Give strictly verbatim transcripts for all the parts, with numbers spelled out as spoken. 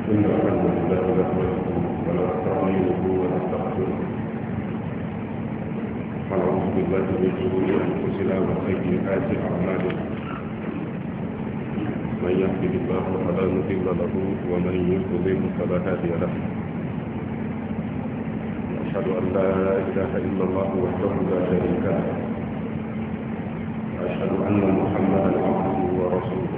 إن الحمد لله نحمده ونستعينه ونستغفره ونعوذ بالله من شرور أنفسنا وسيئات أعمالنا من يهده الله فلا مضل له ومن يضلل فلا هادي له أشهد أن لا إله إلا الله وحده لا شريك له أشهد أن محمدا عبده ورسوله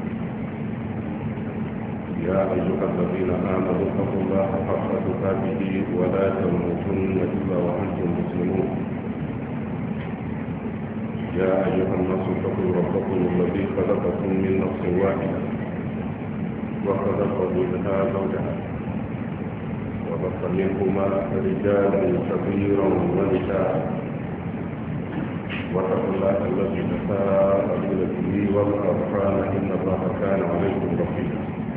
يا أيها الذين آمنوا اتقوا الله حق تقاته ولا تموتن إلا وأنتم مسلمون يا أيها الناس اتقوا ربكم الذي خلقكم من نفس واحدة وخلق منها زوجها وبث منهما رجالا كثيرا ونساء واتقوا الله الذي تساءلون به والأرحام إن الله كان عليكم رقيبا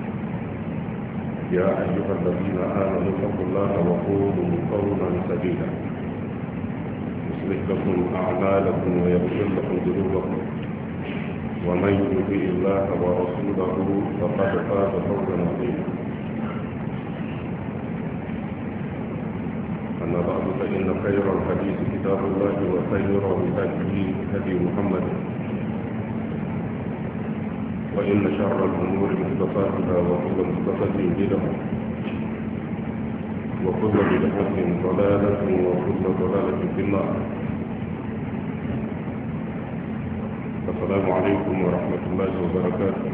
يا أيها الذين آمنوا اتقوا الله وقولوا قولا سديدا يصلح لكم أعمالكم ويغفر لكم ذنوبكم ومن يطع الله ورسوله فقد فاز فوزا عظيما أما بعد فإن خير الحديث كتاب الله وخير الهدي هدي محمد وإن شر الأمور محدثاتها وكل محدثة بدعة وكل بدعة ضلالة وكل ضلالة في النار. السلام عليكم ورحمة الله وبركاته.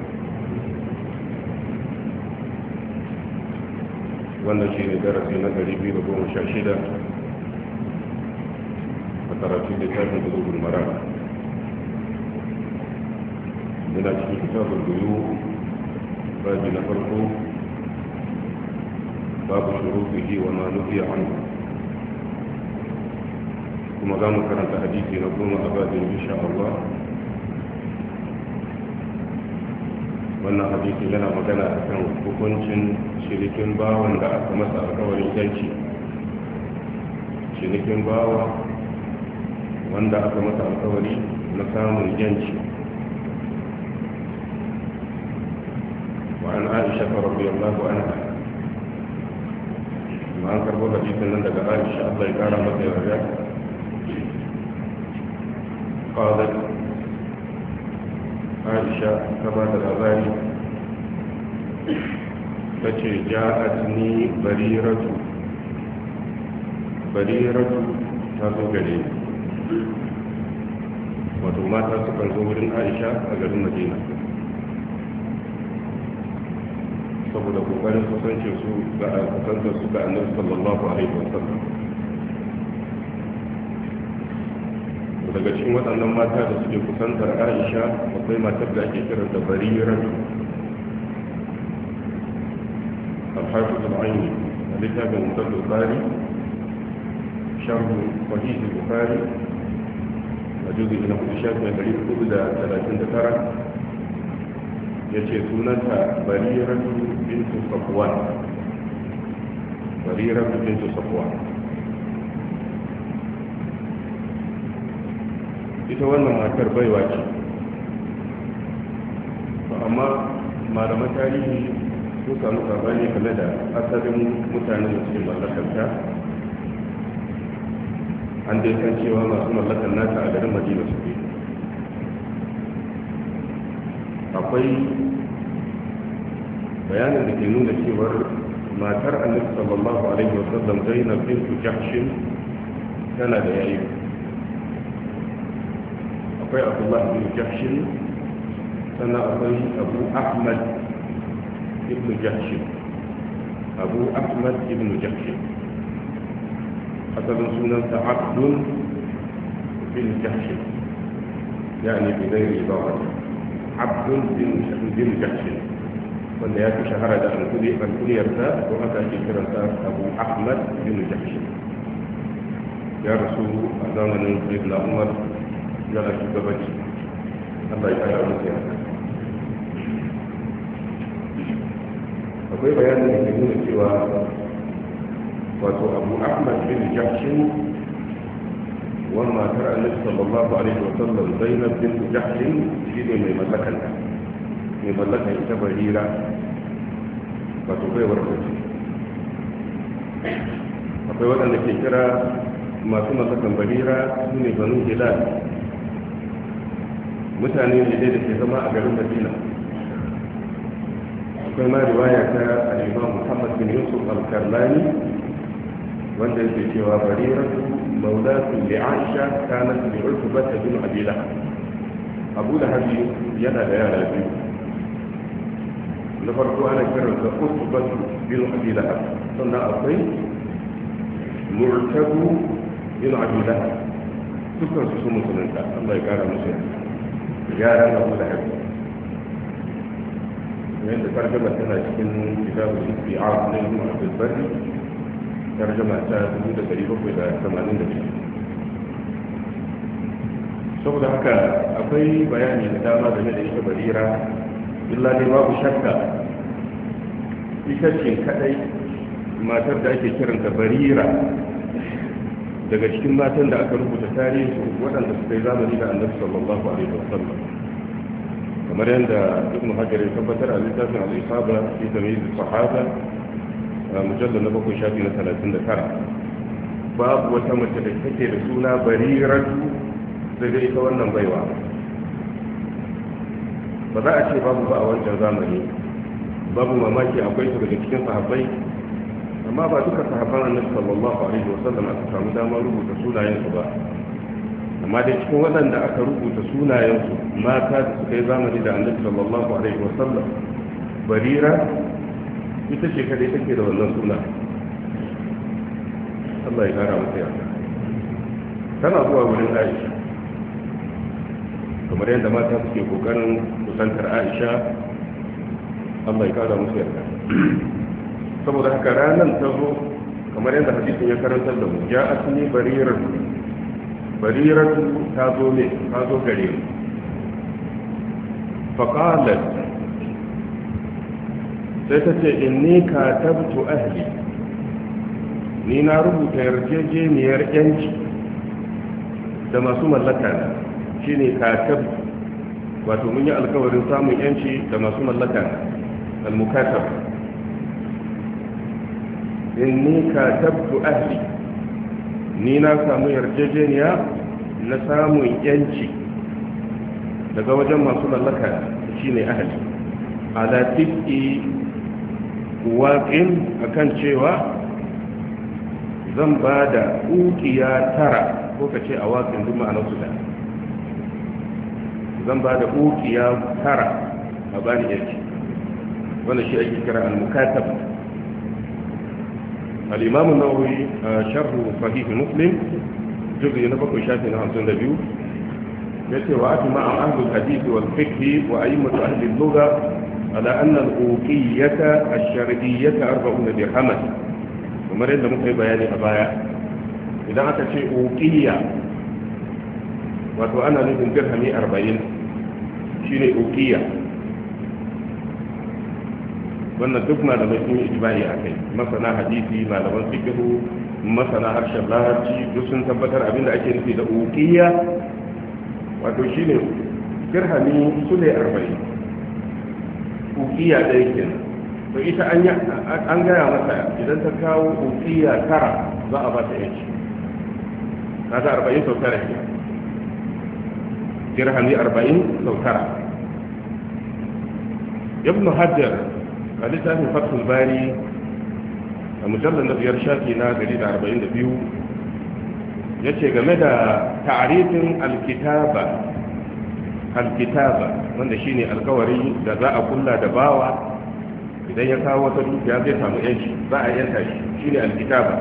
wannan shi ne darasi na ɗari biyu da goma sha shida a karatun littafin bulugul maram. muna cikin kitabul buyu babi na farko babu shuruɗihi wa ma nuhiya anhu, kuma za mu karanta hadisi na goma a babin insha Allah. wannan hadisi yana magana a kan hukuncin cinikin bawan da aka masa alkawarin yanci. cinikin bawa wanda aka masa alkawari na samun yanci. وعن عائشة رضي الله عنها ما أنكر بولا جيسا لندك عائشة الله يقارى متى يرجع قالت عائشة كما الأغاني فتي جاءتني بريرة بريرة تازو قليل وتوما تاسو كان زورين عائشة أجل المدينة saboda kokarin kusance su ga kusantar su ga annabi sallallahu alaihi wasallam. daga cikin waɗannan mata da suke kusantar Aisha akwai matar da ake kiran da Barira al-Hafiz al-Aini a littafin Musaddad al-Bukhari sharh Sahih al-Bukhari a juzu na hudu shafi na ɗari hudu da talatin da tara ya ce sunanta Bariratu bintu Safwan. Bariratu bintu Safwan ita wannan matar baiwa ce, amma malaman tarihi sun samu sabani game da asalin mutanen da suke mallakarta. an dai san cewa masu mallakar nata a garin Madina suke. akwai bayanin da ke nuna cewar matar annabi sallallahu alaihi wasallam Zainab bint Jahsh tana da yayi. akwai Abdullah bin Jahsh, sannan akwai Abu Ahmad ibn Jahsh. Abu Ahmad ibn Jahsh asalin sunansa Abdul bin Jahsh, yani bi ghairi idafa. Abdul bin Jahsh wanda ya fi shahara da alkuliyarsa ko aka ake kiransa Abu Ahmad bin Jahsh. ya rasu a zamanin Sayyidina Umar yana shugabanci. Allah ya kara musu yarda. akwai bayanin da ke nuna cewa wato Abu Ahmad bin Jahsh wannan matar Annabi sallallahu alaihi wa sallam Zainab bint Jahsh shi ne mai mallakan mai mallakan ita Barira. wato baiwar mace. akwai waɗanda ke kira masu masakan barira su ne banu hilal, mutane ne dai da ke zama a garin madina. akwai ma riwaya ta al-imam Muhammad bin Yusuf al-Karlani wanda yake cewa barira maulatu li Aisha kanat li Utbah bin Abi Lahab. Abu Lahab yana da yara biyu, na farko ana kiransa Utbah bin Abi Lahab, sannan akwai Murtabu bin Abi Lahab. dukkan su sun musulunta, Allah ya kara musu yaran Abu Lahab. yadda tarjama tana cikin kitabul isti'ab na Ibn Abdul Barri, tarjama ta dubu da ɗari bakwai da tamanin da biyu. saboda haka akwai bayani da dama game da ita barira, illa ne babu shakka ita ce kadai matar da ake kiranta barira daga cikin matan da aka rubuta tarihi waɗanda suka yi zamani da annabi sallallahu alaihi wasallam, kamar yadda ibn hajar ya tabbatar a littafin al-isaba fi tamyiz as-sahaba mujallad na bakwai shafi na talatin da tara. babu wata mace da take da suna bariratu sai dai ita wannan baiwa. ba za a ce babu ba a wancan zamani, babu mamaki akwai su daga cikin sahabbai, amma ba duka sahabban annabi sallallahu alaihi wasallam aka samu damar rubuta sunayensu ba. amma dai cikin waɗanda aka rubuta sunayensu mata da suka yi zamani da annabi sallallahu alaihi wasallam, barira ita ce kadai take da wannan suna. Allah ya kara mata yarda. tana zuwa wurin Aisha kamar yadda mata suke kokarin kusantar Aisha, Allah ya kara musu yarda. saboda haka ranar ta zo kamar yadda hadisin ya karantar da mu, ya asini barirar barirar ta zo ne ta zo gare mu. faqalat sai ta ce inni katabtu ahli, ni na rubuta yarjejeniyar yanci da masu mallaka na, shine katab, wato mun yi alkawarin samun yanci da masu mallaka na, al-mukatab. inni katabtu ahli, ni na samu yarjejeniya na samun yanci daga wajen masu mallaka shine ahli, ala tiski waƙin akan cewa zan ba da ukiya tara, ko ka ce a waƙin duk ma'anar su da zan ba da ukiya tara a bani yanci. wanda shi ake kira al-mukatab. الإمام النووي شرح صحيح مسلم جزء نبقى شافي نعم سنة بيو يتي وأجمع أهل الحديث والفقه وأئمة أهل اللغة على أن الأوقية الشرعية أربعون درهما. ومرين لم يكن بياني أبايا إذا أتى شيء أوقية وأنا لازم درهمي أربعين شيني أوقية. wannan duk malamai sun yi ijma'i a kai, masana hadisi, malaman fiqhu, masana harshen larabci duk sun tabbatar abinda ake nufi da uqiyya wato shine dirhami sule arba'in. uqiyya ɗaya kenan. to ita an an gaya masa idan ta kawo uqiyya tara za a ba ta yanci. kaga arba'in sau tara kenan, dirhami arba'in sau tara. ibn hajar a littafin fathul bari a mujallar na biyar shafi na gari da arba'in da biyu ya ce game da ta'arifin alkitaba alkitaba wanda shine alkawari da za a kulla da bawa idan ya kawo wata dukiya zai samu yanci, za a yanta shi, shine alkitaba.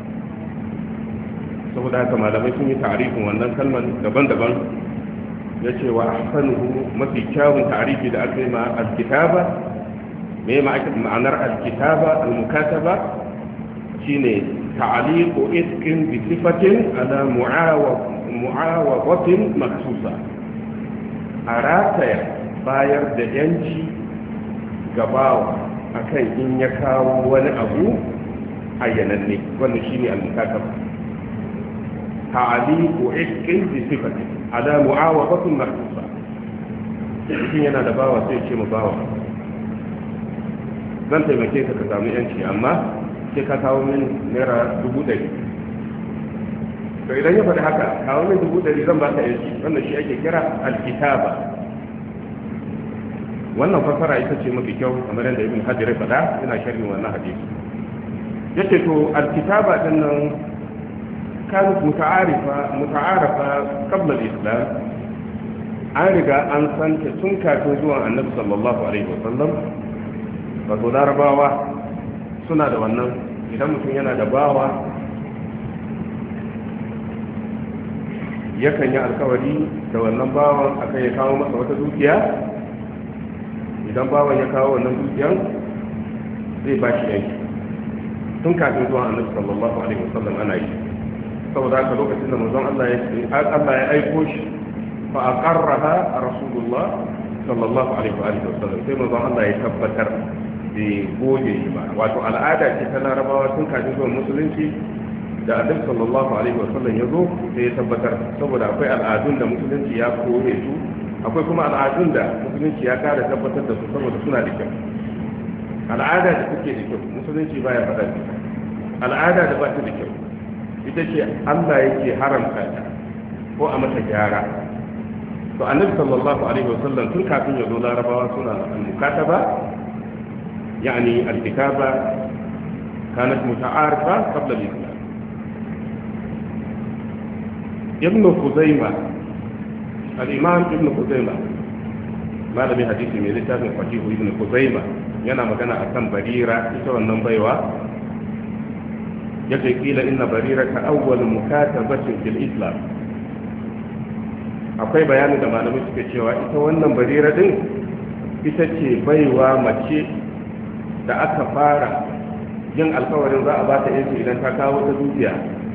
saboda haka malamai sun yi ta'arifin wannan kalmar daban-daban. ya ce wa ahsanuhu, mafi kyawun ta'arifi da aka yi ma alkitaba, me ma'anar alkitaba almukataba shine ta'liqu iskin bi sifatin ala mu'awabatin maksusa, a rataya bayar da yanci gabawa akan in ya kawo wani abu ayyananne, wannan shine almukataba. ta'liqu iskin bi sifatin ala mu'awabatin maksusa, shi yana da bawa sai ce mu bawa zan taimake ka ka samu yanci amma sai ka kawo min naira dubu ɗari. to idan ya faɗi haka kawo min dubu ɗari zan ba ka yanci, wannan shi ake kira alkitaba. wannan fasara ita ce mafi kyau kamar yadda ibn hajar ya faɗa yana sharhin wannan hadisi. yace to alkitaba din nan كانت متعارفة متعارفة قبل الإسلام. an riga an san ta tun kafin zuwan annabi sallallahu alaihi wasallam. wato larabawa suna da wannan, idan mutum yana da bawa yakan yi alkawari da wannan bawan akan ya kawo masa wata dukiya. idan bawan ya kawo wannan dukiyan zai ba shi yanki, tun kafin zuwan annabi sallallahu alaihi wasallam ana yi. saboda haka lokacin da manzon Allah ya Allah ya aiko shi fa aqarraha rasulullah sallallahu alaihi wa sallam, sai manzon Allah ya tabbatar da goge shi ba. wato al'ada ce ta larabawa tun kafin zuwan musulunci, da annabi sallallahu alaihi wa sallam ya zo sai ya tabbatar, saboda akwai al'adun da musulunci ya kore su, akwai kuma al'adun da musulunci ya kara tabbatar da su saboda suna da kyau. al'ada da take da kyau musulunci baya faɗa ta, al'ada da ba ta da kyau ita ce Allah yake haramta ta ko a mata gyara. to annabi sallallahu alaihi wasallam tun kafin ya zo larabawa suna al-mukataba, yani al-kitaba kanat muta'arifa qabla al-islam. ibn Khuzaimah, al-imam ibn Khuzaimah, malamin hadisi mai littafin Sahih ibn Khuzaimah, yana magana akan Barira, ita wannan baiwa. yake kila inna barira ka awwal mukatabatin fil islam. akwai bayani da malamai suke cewa ita wannan barira din ita ce baiwa mace da aka fara yin alkawarin za a ba ta yanci idan ta kawo ta dukiya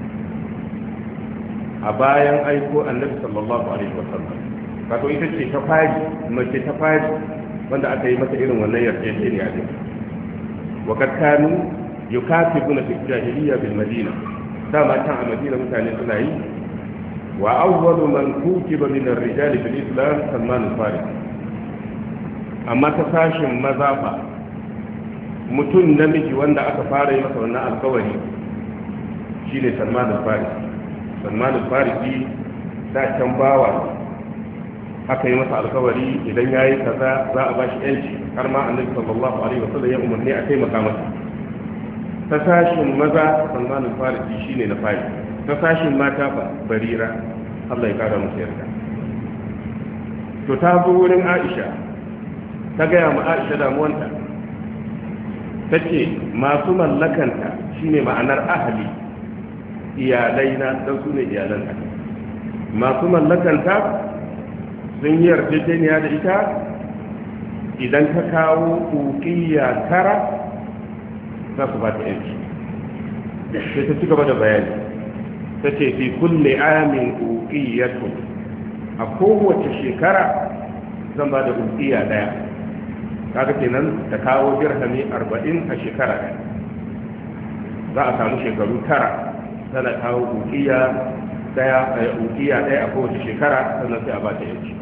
a bayan aiko annabi sallallahu alaihi wasallam. wato ita ce ta fari, mace ta fari wanda aka yi mata irin wannan yarjejeniya din. wa kad kanu yukatibuna fi jahiliya bil madina, dama can a madina mutane suna yi. wa awwalu man kutiba min ar-rijali fil islam Salman al-Farisi. amma ta sashin maza fa mutum namiji wanda aka fara yi masa wannan alkawari shine Salman al-Farisi. Salman al-Farisi da can bawa aka yi masa alkawari idan yayi kaza za a bashi yanci, har ma annabi sallallahu alaihi wasallam ya umarni a taimaka masa. ta sashin maza Salman al-Farisi shine na fari, ta sashin mata ba Barira, Allah ya kara musu yarda. to ta zo wurin Aisha ta gaya ma Aisha damuwanta, tace masu mallakanta shine ma'anar ahli, iyalaina dan su ne iyalanta. masu mallakanta sun yi yarjejeniya da ita idan ka kawo uqiyya tara za su ba ta yanci. sai ta ci gaba da bayani, ta ce fi kulle amin uqiyatu, a kowace shekara zan ba da uqiyya daya. kaga kenan ta kawo dirhami arba'in a shekara daya, za a samu shekaru tara tana kawo uqiyya daya a uqiyya daya a kowace shekara, sannan sai a ba ta yanci.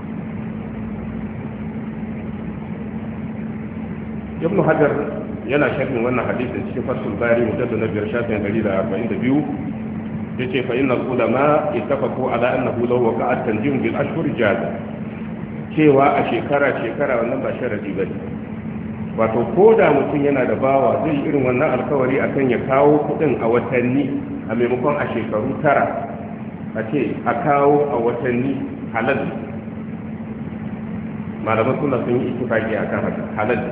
ibn hajar yana sharhin wannan hadisin cikin fasul bari mujallad na biyar shafin ɗari da arba'in da biyu, yace fa innal ulama ittafaqu ala annahu law waqa'a tanjim bil ashhur jaza, cewa a shekara shekara wannan ba sharadi bane. wato ko da mutum yana da bawa zai irin wannan alkawari akan ya kawo kudin a watanni a maimakon a shekaru tara, a ce a kawo a watanni halal. malaman suna sun yi ittifaqi akan haka halal,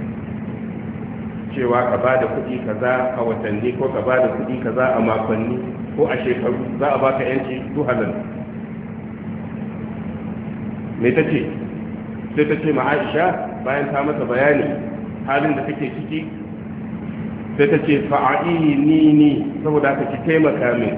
cewa ka ba da kuɗi kaza a watanni ko ka ba da kuɗi kaza a makonni ko a shekaru za a baka yanci duk halal. me ta ce? sai ta ce ma Aisha bayan ta masa bayani halin da take ciki, sai ta ce fa'ini ni saboda haka ki taimaka min.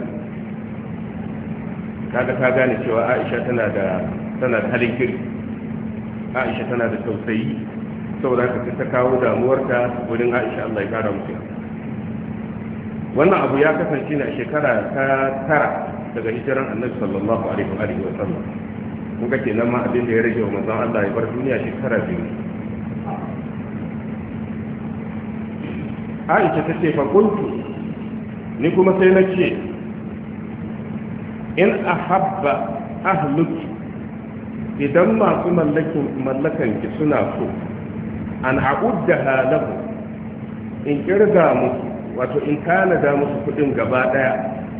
kaga ta gane cewa Aisha tana da tana da halin kirki, Aisha tana da tausayi, saboda haka ta kawo damuwarta wurin Aisha, Allah ya kara musu. wannan abu ya kasance ne a shekara ta tara daga hijiran Annabi sallallahu alaihi wa alihi wa sallam. kun ga kenan ma abin da ya rage wa manzon Allah ya bar duniya shekara biyu. Aisha ta ce fa kuntu ni kuma sai na ce in ahabba ahluki idan masu mallakan ki suna so an a'uddaha lahu in kirga musu wato in tanada musu kudin gaba daya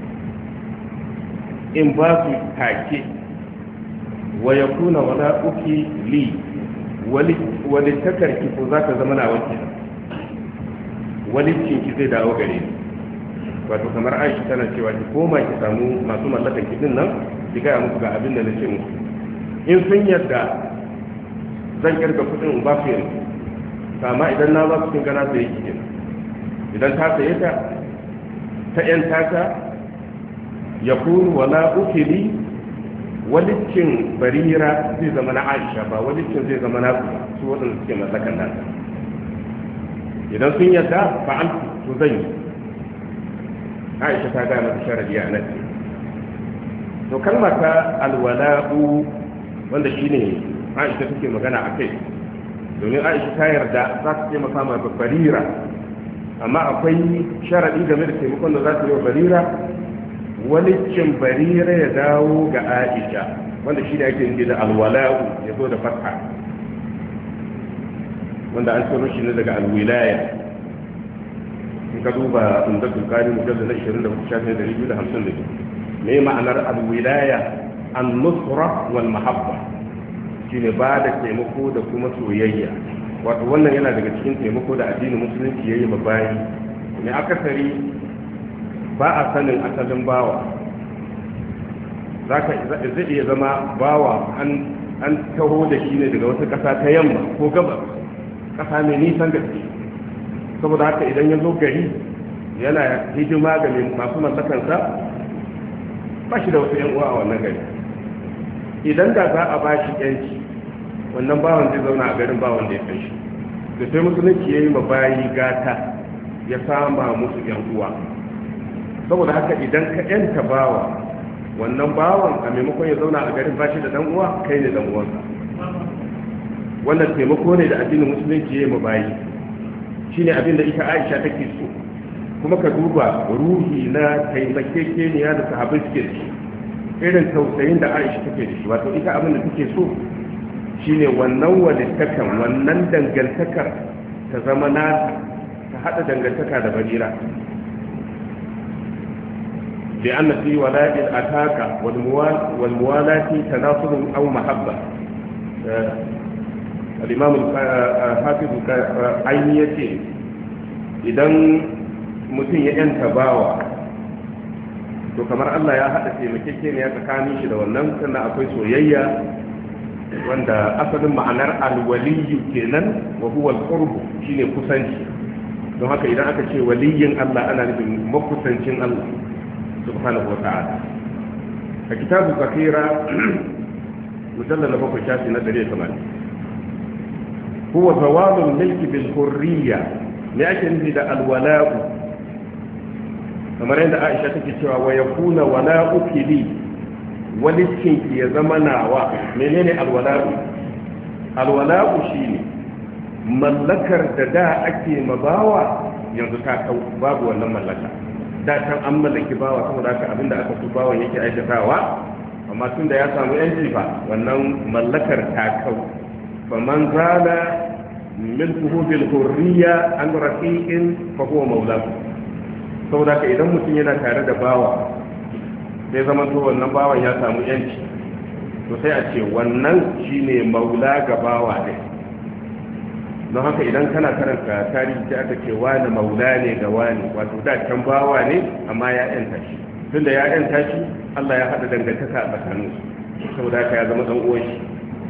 in ba su take wa yakuna wala uki li wali takarki ko za ta zama na wakil walicin ki zai dawo gare ni wato kamar Aisha tana cewa ki koma ki samu masu mallakan kidin nan ki ga musu ga abin da nace musu in sun yarda zan kirga kudin in ba su yanzu kama idan na ba su kin gana sai ki idan ta saye ta ta yan tata yakunu wala ukili walicin barira zai zama na Aisha ba walicin zai zama na su wadanda suke mallakan nata idan sun yarda fa an to zan yi Aisha ta gaya mata sharadi a nan to kalmar ta alwala'u wanda shine Aisha take magana a kai domin Aisha ta yarda za ta taimaka ma barira amma akwai sharadi game da taimakon da za ta yi wa barira walicin barira ya dawo ga Aisha wanda shi da ake yin da alwala'u ya zo da fatha wanda an tsoro shi ne daga alwilaya in ka duba inda tulkari mujalla na ishirin da hudu shafin dari biyu da hamsin da biyu me ma'anar alwilaya an nusra wal mahabba shine ba da taimako da kuma soyayya wato wannan yana daga cikin taimako da addinin musulunci yayi ma bayi ne akasari ba a sanin asalin bawa zaka zai iya zama bawa an an taho da shi ne daga wata kasa ta yamma ko gabas kasa mai nisan gaske saboda haka idan ya zo gari yana hidima ga masu mallakansa ba shi da wasu yan uwa a wannan gari idan da za a ba shi yanci wannan bawan zai zauna a garin bawan da ya san shi da sai musulunci ya yi ma bayi gata ya sama musu yan uwa saboda haka idan ka yanta bawa wannan bawan a maimakon ya zauna a garin ba shi da dan uwa kai ne dan uwansa wannan taimako ne da addinin musulunci ya yi ma bayi shine abin da ita Aisha take so kuma ka duba ruhi na taimakekeniya da sahabbai suke da shi irin tausayin da Aisha take da shi wato ita abin da take so shine wannan walittakan wannan dangantakar ta zama nata ta hada dangantaka da barira bi anna fi wala'i al-ataka wal muwal wal muwalati tanasul aw mahabba al-imam al-hafiz aini yace idan mutum ya yanta bawa to kamar Allah ya hada taimakekeniya tsakanin shi da wannan sannan akwai soyayya wanda asalin ma'anar alwaliyu kenan wa huwa al-qurb shine kusanci don haka idan aka ce waliyin Allah ana nufin makusancin Allah subhanahu wa ta'ala a kitabu zakira mujallal na bakwai shafi na ɗari da tamanin huwa zawalul milki bil hurriya ne ake nufi da alwala'u kamar yadda Aisha take cewa wa yakuna wala'uki li walicinki ya zama nawa menene alwala'u alwala'u shine mallakar da da ake mabawa yanzu ta kau babu wannan mallaka da can an mallaki bawa saboda haka abinda aka so bawan yake aikatawa amma tunda ya samu yanci fa wannan mallakar ta kau faman zala milkuhu bil hurriya an rafiqin fa huwa maulahu saboda haka idan mutum yana tare da bawa sai zama to wannan bawan ya samu yanci to sai a ce wannan shine maula ga bawa ne don haka idan kana karanta tarihi sai aka ce wani maula ne ga wani wato da can bawa ne amma ya yanta shi tunda ya yanta shi Allah ya hada dangantaka a tsakanin su saboda haka ya zama dan uwan shi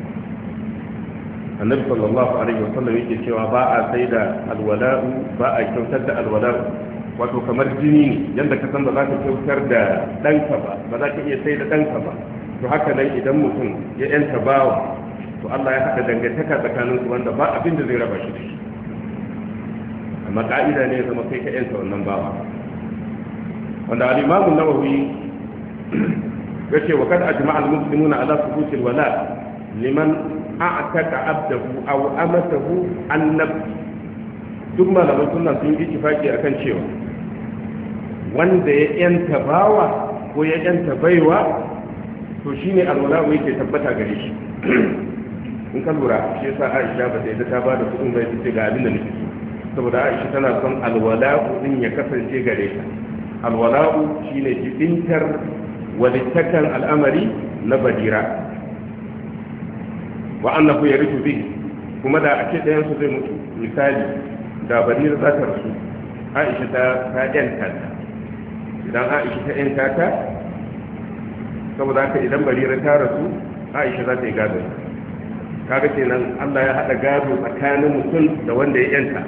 annabi sallallahu alaihi wasallam yake cewa ba a sai da alwala'u ba a kyautar da alwala'u wato kamar jini ne yadda ka san ba za ka kyautar da ɗanka ba ba za ka iya sai da ɗanka ba to haka nan idan mutum ya yanta bawa to Allah ya haɗa dangantaka tsakanin su wanda ba abin da zai raba shi da shi amma ka'ida ne ya zama kai ka yanta wannan bawa wanda al-Imam an-Nawawi yace wa kad ajma'a al-muslimuna ala thubut al-wala liman a'taka abdahu aw amatahu an-nafs duk malaman sunna sun yi ittifaki akan cewa wanda ya yanta bawa ko ya yanta baiwa to shine alwala yake tabbata gare shi in ka lura shi yasa Aisha ba ta yadda ta bada kudin bai ce ga abin da nake so saboda Aisha tana son alwala din ya kasance gare ta alwala shine jibintar walittakan al'amari na badira wa annahu yarithu bihi kuma da ake dayan su zai mutu misali da badira za ta rasu Aisha ta ta yanta ta idan Aisha ta yanta ta saboda haka idan badira ta rasu Aisha za ta yi gado kaga kenan Allah ya hada gado tsakanin mutum da wanda ya yanta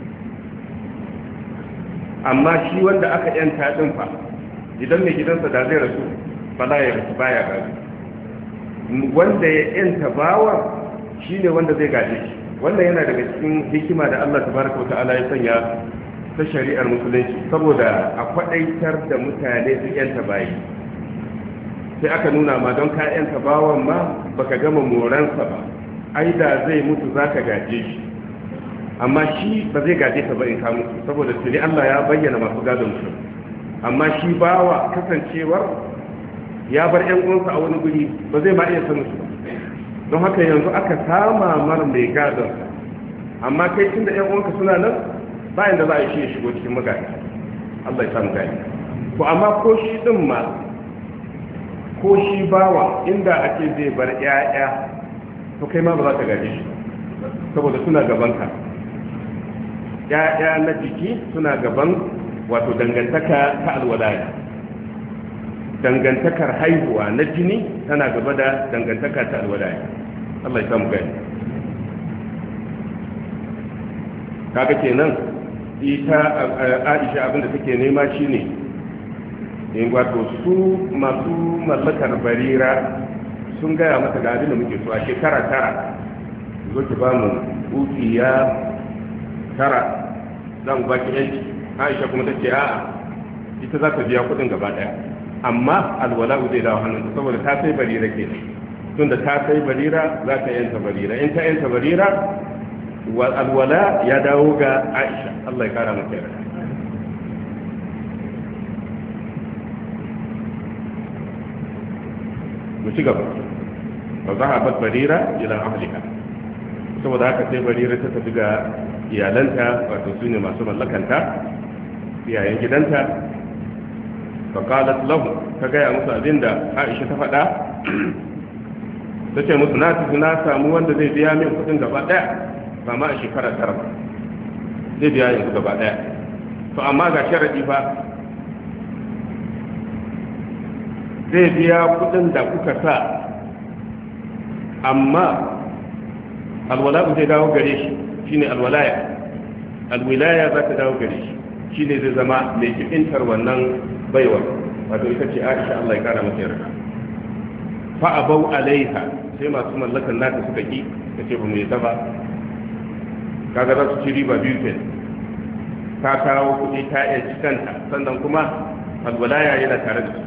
amma shi wanda aka yanta din fa idan mai gidansa da zai rasu ba za ya rasu baya gado wanda ya yanta bawa shine wanda zai gaje shi wannan yana daga cikin hikima da Allah tabaraka wa ta'ala ya sanya ta shari'ar musulunci saboda a kwadaitar da mutane su yanta bayi sai aka nuna ma don ka yanta bawan ma baka gama moransa ba ai da zai mutu zaka gaje shi amma shi ba zai gaje ka ba in ka mutu saboda tuni Allah ya bayyana masu gadon su amma shi bawa kasancewar ya bar ƴan uwansa a wani guri ba zai ma iya sanin su don haka yanzu aka sama mar mai gadon amma kai tunda ƴan uwanka suna nan bayan da za a yi shi ya shigo cikin magana Allah ya samu gani to amma ko shi din ma ko shi bawa inda ake zai bar ƴaƴa to kai ma ba za ka gaje shi saboda suna gaban ka ƴaƴa na jiki suna gaban wato dangantaka ta alwalaya dangantakar haihuwa na jini tana gaba da dangantaka ta alwalaya Allah ya samu gani kaga kenan ita Aisha abinda take nema shine in wato su masu mallakar barira sun gaya mata ga abin da muke so a shekara tara zo ki ba mu ukiya tara za mu baki yanki Aisha kuma tace a'a ita za ta biya kudin gaba daya amma alwala zai dawo hannunta saboda ta sai barira ke tunda ta sai barira za ta yanta barira in ta yanta barira wal alwala ya dawo ga Aisha Allah ya kara mata yarda mu ci gaba ba za a bar barira ila ahlika saboda haka sai barira ta tafi ga iyalanta wato su ne masu mallakanta iyayen gidanta faƙalat lahu ta gaya musu abinda Aisha ta faɗa ta ce musu na tafi na samu wanda zai biya min kuɗin gaba ɗaya ba ma a shekara tara zai biya yanzu gaba ɗaya to amma ga sharaɗi ba zai biya kuɗin da kuka sa amma alwala zai dawo gare shi shine alwalaya alwilaya za ta dawo gare shi shine zai zama mai kibintar wannan baiwa wato ita ce Aisha Allah ya kara mata yarda fa abau alaiha sai masu mallakan nata suka ki kace ba mu yi ta ba kaga za su ci riba biyu ke ta kawo kuɗi ta yanci kanta sannan kuma alwalaya yana tare da su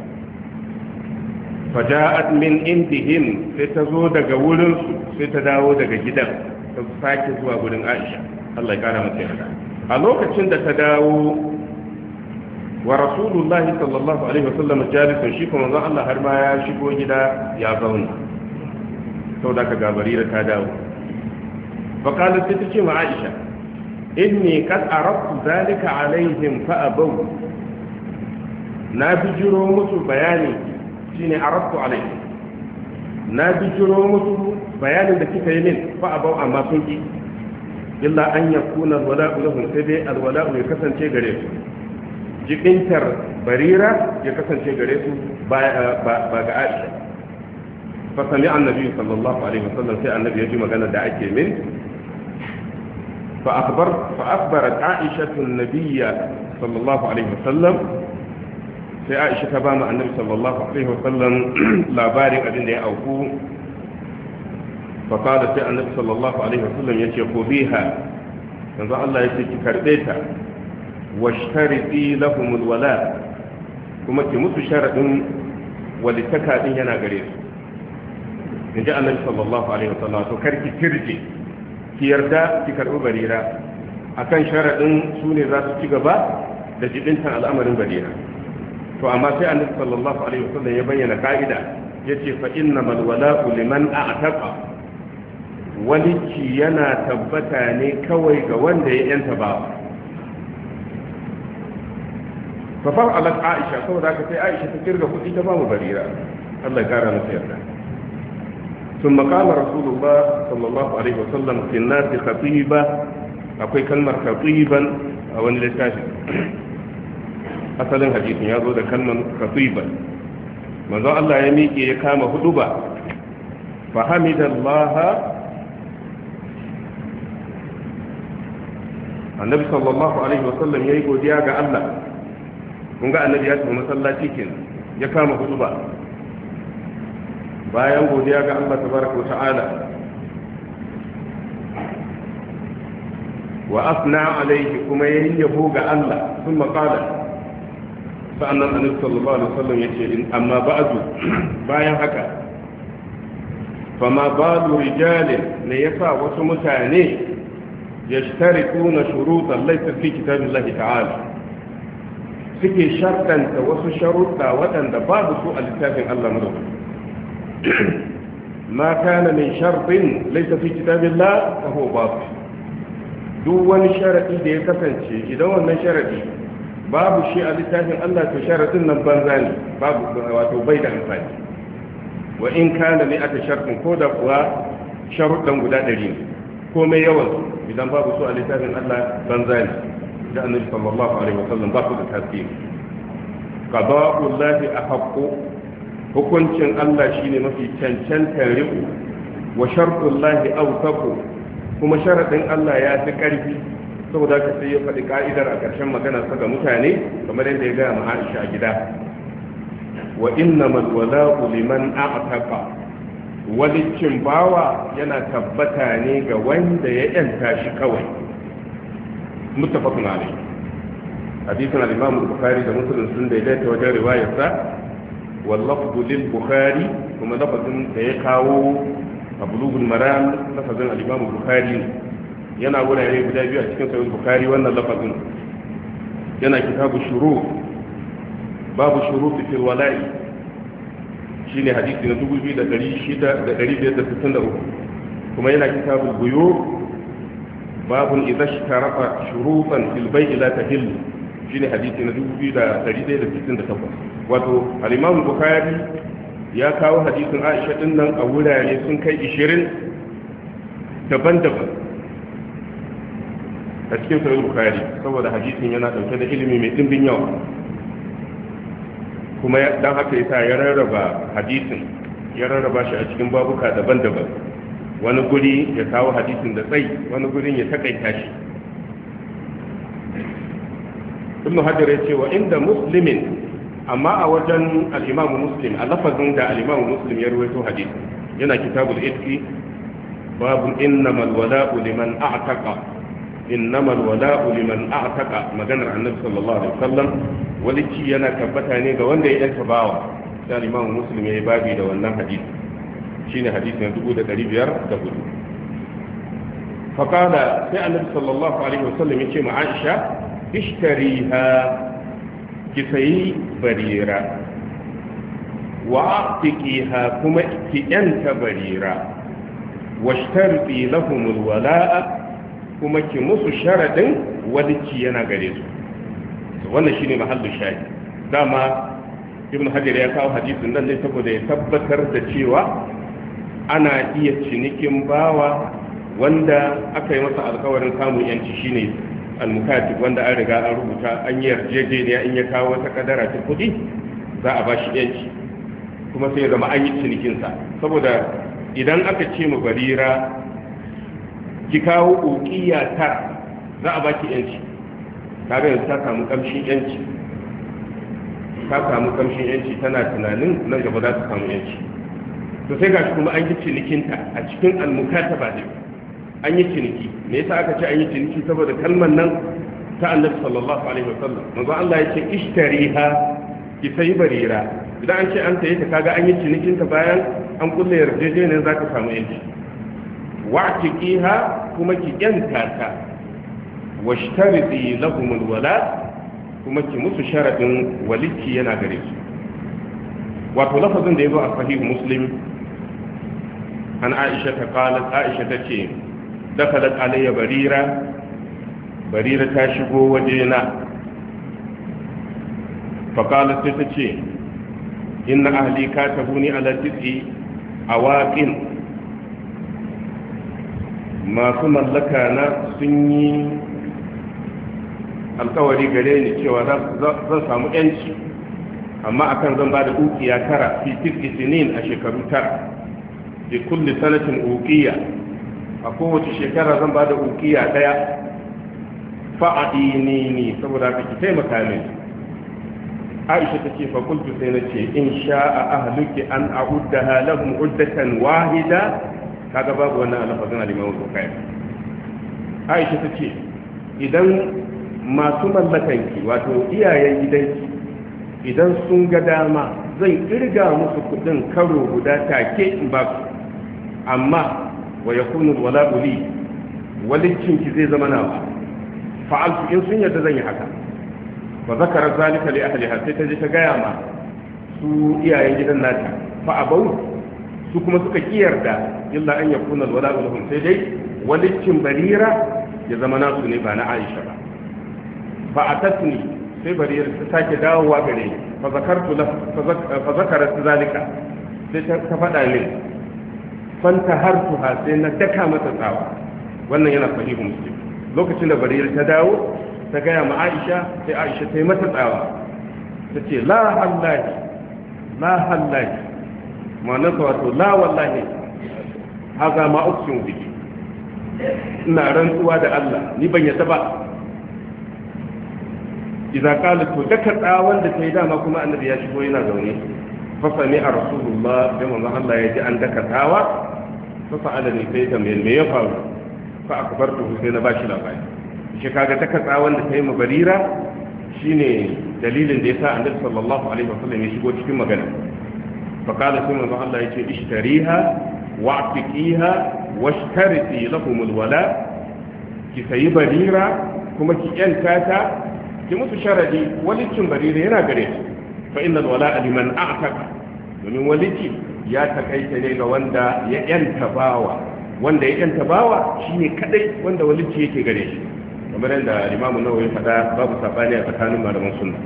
faja'at min indihim sai ta zo daga wurin su sai ta dawo daga gidan ta sake zuwa wurin Aisha Allah ya kara mata yarda a lokacin da ta dawo wa rasulullahi sallallahu alaihi wasallam jalisun shi kuma zan Allah har ma ya shigo gida ya zauna sau da ka gabari da ta dawo faƙalar sai ta ce ma Aisha inni kad arabtu zalika alaihim fa abau na bijiro musu bayani shine arabtu alaihim na bijiro musu bayanin da kika yi min fa abau amma sun ki illa an yakuna alwala'u lahum sai dai alwala'u ya kasance gare su jikintar barira ya kasance gare su ba ga Aisha fa sami annabi sallallahu alaihi wasallam sai annabi ya ji magana da ake min fa akhbar fa akhbarat Aisha an-nabiyya sallallahu alaihi wasallam sai Aisha ta ba mu annabi sallallahu alaihi wasallam labarin abin da ya auku فقال سي النبي صلى الله عليه وسلم يتي خذيها yanzu Allah ya ce ki karbe ta washtariti lahum alwala kuma ki musu sharadin walitaka din yana gare su inji Annabi sallallahu alaihi wasallam to karki kirje ki yarda ki karbi barira akan sharadin su ne za su ci gaba da jibintan al'amarin barira. To amma sai annabi sallallahu alaihi wasallam ya bayyana ka'ida yace fa innamal wala'u liman a'taqa, walici yana tabbata ne kawai ga wanda ya yanta ba. fa fa'alat Aisha, saboda haka sai Aisha ta kirga kuɗi ta ba mu barira, Allah ya kara masa yarda. ثم قال رسول الله صلى الله عليه وسلم في الناس خطيبا، akwai kalmar khatiban a wani littafi, asalin hadisin ya zo da kalmar khatiban. manzo Allah ya miƙe ya kama huduba, fa hamidallaha, annabi sallallahu alaihi wasallam yayi godiya ga Allah. kun ga annabi ya tafi masallaci kenan ya kama huduba, bayan godiya ga Allah tabaraka wa ta'ala, wa asna alaihi, kuma yayin yabo ga Allah. sun maƙala, sa'annan annabi sallallahu alaihi wasallam yace in amma ba'du, bayan haka, fama balu rijalin, ne yasa wasu mutane yashtarikuna shurutan laysa fi kitabillahi ta'ala, suke shartanta wasu sharuɗa waɗanda babu su a littafin Allah madaukaki. ma kana min shartin laysa fi kitabillah fa huwa batil. duk wani sharadi da ya kasance, idan wannan sharadi babu shi a littafin Allah, to sharadin nan banza ne, babu, wato bai da amfani. wa in kana ne aka shartin, ko da kuwa sharuɗan guda ɗari ne, ko mai yawan, idan babu su a littafin Allah banza ne. da annabi sallallahu alaihi wasallam ba su da tasiri. qada'ullahi ahaqqu, hukuncin Allah shine mafi cancantar riƙo, wa shartullahi awsaqu, kuma sharadin Allah ya fi ƙarfi. saboda haka sai ya faɗi ka'idar a ƙarshen magana sa ga mutane, kamar yadda ya gaya ma Aisha a gida, wa innamal wala'u liman a'taqa, walicin bawa yana tabbata ne ga wanda ya yanta shi kawai. muttafaqun alayhi. hadisin al-Imam Bukhari da Muslim sun daidaita wajen riwayarsa, wal lafzu lil Bukhari, kuma lafazin da ya kawo a Bulughul Maram lafazin al-Imam Bukhari yana wurare guda biyu a cikin Sahih Bukhari. wannan lafazin yana kitabu shuru, babu shurut fil wala'i, shine hadisi na dubu biyu da ɗari biyar da sittin da uku. kuma yana kitabul buyu, babun idza ishtarafa shurutan fil bay'i la tahillu, shine hadisi na dubu biyu da ɗari ɗaya da sittin da takwas. wato al-Imam Bukhari ya kawo hadisin Aisha din nan a wurare sun kai ishirin daban-daban a cikin Sahih Bukhari, saboda hadisin yana dauke da ilimi mai dimbin yawa. kuma dan haka yasa ya rarraba hadisin, ya rarraba shi a cikin babuka daban-daban. wani guri ya kawo hadisin da tsayi, wani gurin ya takaita shi. Ibn Hajar ya ce wa inda Muslimin, amma a wajen al-Imam Muslim, a lafazin da al-Imam Muslim ya rawaito hadisi, yana kitabul itqi, babu innamal wala'u liman a'taqa, innamal wala'u liman a'taqa, maganar Annabi sallallahu alaihi wasallam. walici yana tabbata ne ga wanda ya yanta bawa. sai al-Imam Muslim ya yi babi da wannan hadisi, shine hadisi na dubu da ɗari biyar da hudu. faƙada sai Annabi sallallahu alaihi wasallam ya ce ma Aisha, ishtariha, ki sayi barira, wa atiqiha, kuma ki yanta barira, washtarti lahumul wala'a, kuma ki musu sharadin walici yana gare su. wannan shine mahallin shahi. dama Ibn Hajar ya kawo hadisin nan ne saboda ya tabbatar da cewa ana iya cinikin bawa wanda aka yi masa alkawarin samun yanci, shine al-mukatib, wanda an riga an rubuta, an yi yarjejeniya, in ya kawo wata kadara ta kudi za a bashi yanci, kuma sai ya zama an yi cinikinsa. saboda idan aka ce mu barira ki kawo uqiya ta, za a baki yanci, kaga yanzu ta samu kamshin yanci, ta samu kamshin yanci, tana tunanin nan gaba za ta samu yanci. to sai gashi kuma an yi cinikinta a cikin al-mukataba ne, an yi ciniki. me yasa aka ce an yi ciniki? saboda kalmar nan ta Annabi sallallahu alaihi wasallam, manzo Allah yake ishtariha, ki sayi barira. idan an ce an saye ta, kaga an yi cinikin ta, bayan an kulle yarjejeniyar zaka samu yanci. wa'tiqiha, kuma ki yanta ta. washtaridi lahum alwala kuma ki musu sharadin walici yana gare su. wato lafazin da yazo a sahih muslim an aisha ta qalat aisha tace dakalat alayya barira barira ta shigo wajena fa qalat tace inna ahli katabuni ala tis'i awaqin masu mallaka na sun yi alkawari gare ni cewa zan samu yanci amma akan zan ba da ukiya tara fi tis'i sinin a shekaru tara bi kulli sanatin ukiya a kowace shekara zan ba da ukiya daya fa'adini ni saboda ka ki taimaka min. Aisha ta ce fa kuntu sai na ce in sha'a ahluki an a'uddaha lahum uddatan wahida, kaga babu wannan alfazin al-Imam Bukhari. Aisha ta ce idan masu mallakanki wato iyayen gidanki idan sun ga dama zan kirga musu kudin karo guda take in ba su, amma wa yakunu wala'u li walicinki zai zama nawa fa'altu in sun yadda zan yi haka. wa zakara zalika li ahliha sai ta je ta gaya ma su iyayen gidan nata fa abau su kuma suka kiyarda illa an yakuna alwala'u lahum sai dai walicin barira ya zama nasu ne ba na Aisha ba. fa atatni sai barira ta sake dawowa gare ni fa zakartu la fa zakarat zalika sai ta faɗa min fanta hartuha sai na daka mata tsawa. wannan yana sahihu muslim. lokacin da barira ta dawo ta gaya ma Aisha sai Aisha ta yi mata tsawa ta ce la hallahi la hallahi ma'anar ta wato la wallahi haza ma uksin biki ina rantsuwa da Allah ni ban yadda ba. idan kala to daka tsawon da ta yi dama kuma annabi ya shigo yana zaune fa sami a rasulullah da manzon Allah ya ji an daka tsawa fa sa'ala ni sai ta me ya faru fa akbartu sai na bashi labari. shi kaga taka tsawon da ta yi mabarira shine dalilin da yasa annabi sallallahu alaihi wasallam ya shigo cikin magana. fa kala sai manzon Allah ya ce ishtariha wa'tiqiha washtariti lahum alwala, ki sayi barira kuma ki yanta ta ki musu sharadi walicin barira yana gare su. fa innal wala'a liman a'taqa, domin walici ya takaita ne ga wanda ya yanta bawa. wanda ya yanta bawa shine kadai wanda walici yake gare shi, kamar yadda Imam Nawawi ya faɗa babu sabani a tsakanin malaman sunna.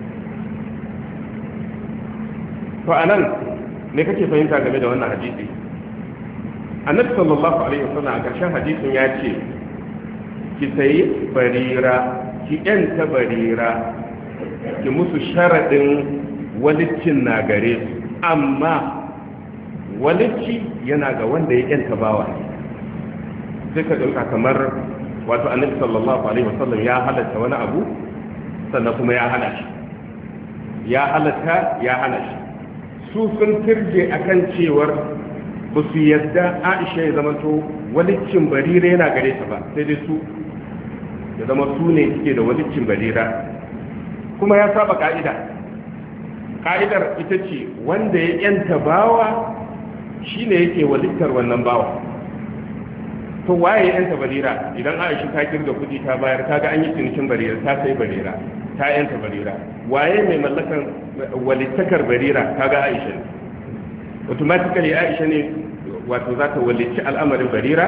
to anan me kake fahimta game da wannan hadisi? Annabi sallallahu alaihi wasallam a ƙarshen hadisin ya ce ki sayi barira ki yanta barira ki musu sharadin walicin na gare su, amma walici yana ga wanda ya yanta bawa. sai ka ɗauka kamar wato annabi sallallahu alaihi wasallam ya halatta wani abu sannan kuma ya hana shi, ya halatta ya hana shi. su sun tirje akan cewar ba su yadda Aisha ya zama to walicin barira yana gare ta ba, sai dai su ya zama su ne suke da walicin barira, kuma ya saba ka'ida. ka'idar ita ce wanda ya yanta bawa shine yake walittar wannan bawa. to waye yanta barira? idan Aisha ta kirga kudi ta bayar kaga an yi cinikin barira, ta sai barira, ta yanta barira. waye mai mallakan walittakar barira? kaga Aisha ne. automatically Aisha ne wato za ta walici al'amarin barira.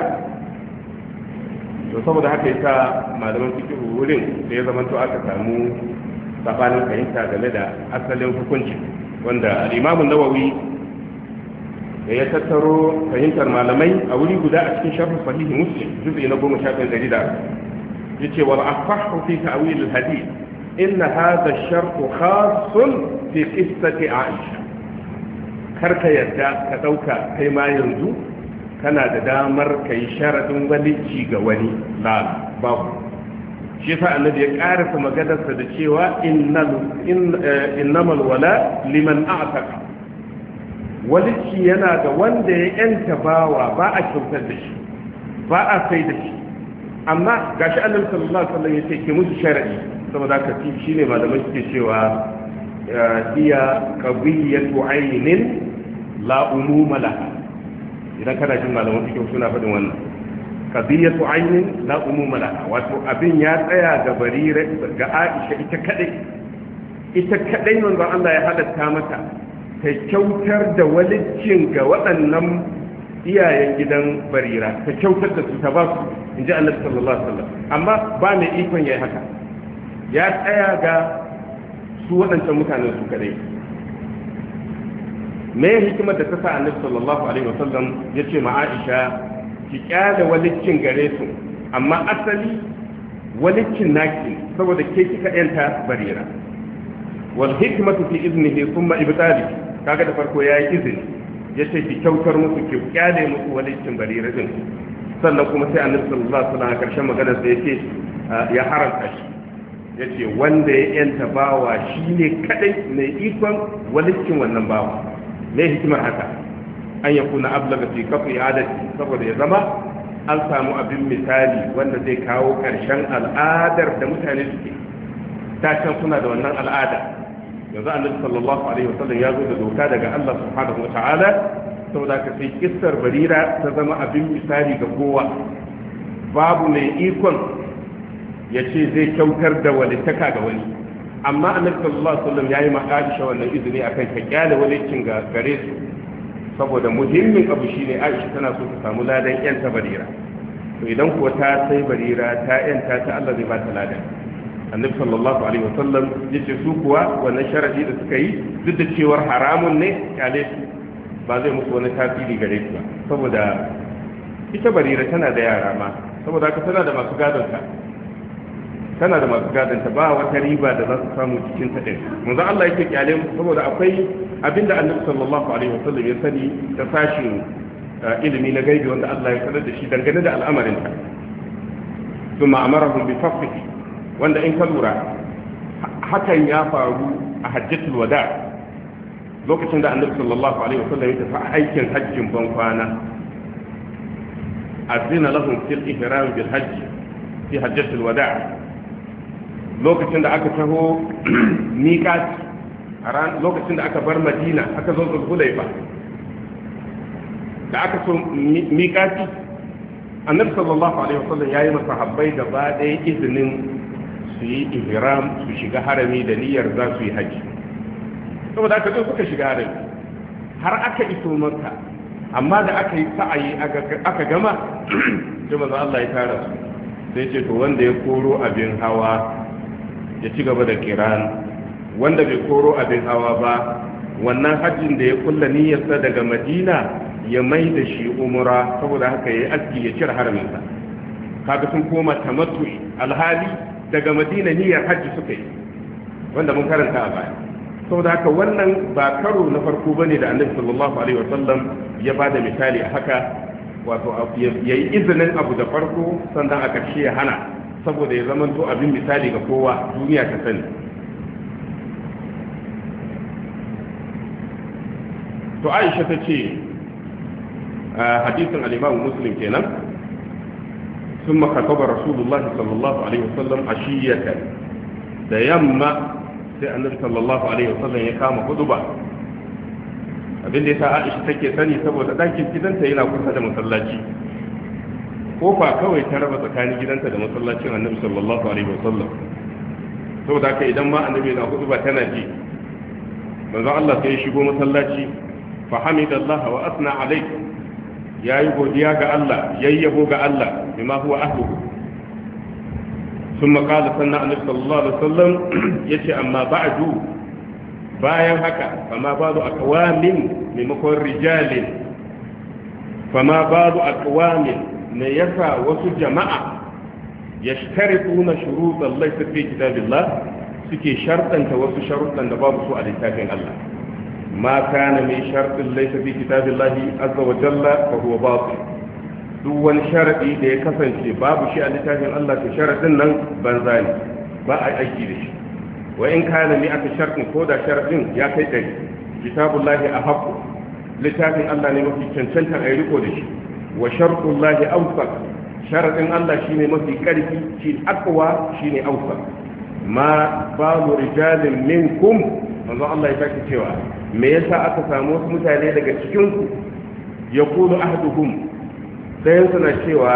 to saboda haka yasa malaman fiqh wurin da ya zama to aka samu sabanin fahimta game da asalin hukunci, wanda al-Imam an-Nawawi da ya tattaro fahimtar malamai a wuri guda a cikin sharh sahih Muslim juz'i na goma sha ɗaya gari da yace wal afahhu fi ta'wil al-hadith inna hadha ash-shart khassun fi qissati Aisha. karka yadda ka dauka kai ma yanzu kana da damar kai sharadin walici ga wani la babu. shi yasa annabi ya karasa maganarsa da cewa innal innamal wala liman a'taqa, walici yana ga wanda ya yanta bawa, ba a kyautar da shi, ba a sai da shi. amma gashi annabi sallallahu alaihi wasallam yace ke musu sharadi, saboda ka ci shine malamai suke cewa hiya qawiyatu aynin la umuma laha. idan kana jin malaman fiqh suna faɗin wannan, qadiyatu aynin la umuma laha, wato abin ya tsaya ga barira ga Aisha ita kadai ita kadai manzon Allah ya halatta mata ta kyautar da walicin ga waɗannan iyayen gidan barira, ta kyautar da su ta ba su, inji Annabi sallallahu alaihi wasallam. Amma ba mai ikon yayi haka, ya tsaya ga su waɗancan mutanen su kadai. me hikimar da ta sa Annabi sallallahu alaihi wasallam ya ce ma Aisha ki kyale walicin gare su, amma asali walicin naki saboda ke kika yanta barira. Wal hikmatu fi iznihi thumma ibtali, kaga da farko yayi izini yace ki kyautar musu, ki kyale musu walicin barira din, sannan kuma sai Annabi sallallahu alaihi wasallam a karshen maganar sa yace ya haramta shi, yace wanda ya yanta bawa shine kadai mai ikon walicin wannan bawa. Me hikimar haka? An yakuna ablaga fi kafi adati, saboda ya zama an samu abin misali wanda zai kawo karshen al'adar da mutane suke ta can suna da wannan al'ada. Yanzu Annabi sallallahu alaihi wasallam ya zo da doka daga Allah subhanahu wataala, saboda ka sai kissar barira ta zama abin misali ga kowa. Babu mai ikon ya ce zai kyautar da walittaka ga wani, amma Annabi sallallahu alaihi wasallam yayi ma Aisha wannan izini akan ka kyale walicin ga gare su, saboda muhimmin abu shine Aisha tana so ta samu ladan yanta barira. To idan kuwa ta sai barira ta yanta ta, Allah zai ba ta ladan. Annabi sallallahu alaihi wasallam yace su kuwa wannan sharadi da suka yi, duk da cewar haramun ne, kyale su, ba zai musu wani tasiri gare su ba, saboda ita barira tana da yara ma, saboda haka tana da masu gadonta tana da masu gadonta ba wata riba da za su samu cikin ta din. Manzo Allah yake kyale mu saboda akwai abinda Annabi sallallahu alaihi wasallam ya sani ta sashin ilimi na gaibi wanda Allah ya sanar da shi dangane da al'amarin ta. Thumma amarahum bi faqihi, wanda in ka lura hakan ya faru a hajjatul wada, lokacin da Annabi sallallahu alaihi wasallam ya tafi aikin hajjin ban kwana. Azina lahum fil ihram bil hajj fi hajjatul wada, lokacin da aka taho miƙati a ran lokacin da aka bar Madina aka zo Zulhulaifa, da aka so miƙati, Annabi sallallahu alaihi wasallam yayi masahabbai gaba ɗaya izinin su yi ihram, su shiga harami da niyyar za su yi haji. Saboda aka zo suka shiga harami har aka iso Makka, amma da aka yi sa'ayi aka gama sai manzo Allah ya tara su, sai ce to wanda ya koro abin hawa ya ci gaba da kiran, wanda bai koro abin hawa ba, wannan hajjin da ya kulla niyyarsa daga Madina ya mai da shi umra, saboda haka yayi aski ya cire haraminsa. Kaga sun koma tamattu'i, alhali daga Madina niyyar hajji suka yi, wanda mun karanta a baya. Saboda haka wannan ba karo na farko bane da Annabi sallallahu alaihi wasallam ya bada misali a haka, wato yayi izinin abu da farko sannan a ƙarshe ya hana, saboda ya zama to abin misali ga kowa, duniya ta sani. To Aisha ta ce hadisin al-Imam Muslim kenan, ثم خطب رسول الله صلى الله عليه وسلم عشية, da yamma sai Annabi sallallahu alaihi wasallam ya kama huduba. Abin da yasa Aisha take sani saboda dakin gidanta yana kusa da masallaci, kofa kawai ta raba tsakanin gidanta da masallacin Annabi sallallahu alaihi wasallam. Saboda haka idan ma Annabi na huduba tana ji, manzo Allah sai ya shigo masallaci, fa hamidallahi wa asna alaihi, yayi godiya ga Allah, yayyabo ga Allah bima huwa ahluhu. Thumma qala sanna Annabi sallallahu alaihi wasallam yace amma ba'du, bayan haka fama ba'du aqwamin maimakon rijalin, fama ba'du aqwamin ne yasa wasu jama'a yashtarituna shurutan laysa fi kitabillah, suke shartanta wasu sharuɗan da babu su a littafin Allah. ما كان من شرط ليس في كتاب الله عز وجل فهو باطل. duk wani sharadi da ya kasance babu shi a littafin Allah, to sharadin nan banza ne, ba a aiki da shi. Wa in kana ni aka sharadin, ko da sharadin ya kai dari, kitabullahi ahqqu, littafin Allah ne mafi cancanta a riko da shi. Wa shartullahi awsaq, sharadin Allah shine mafi karfi, shi aqwa shine awsaq. Ma babu rijalin minkum, manzo Allah ya sake cewa me yasa aka samu wasu mutane daga cikin ku, yaqulu ahaduhum, sai suna cewa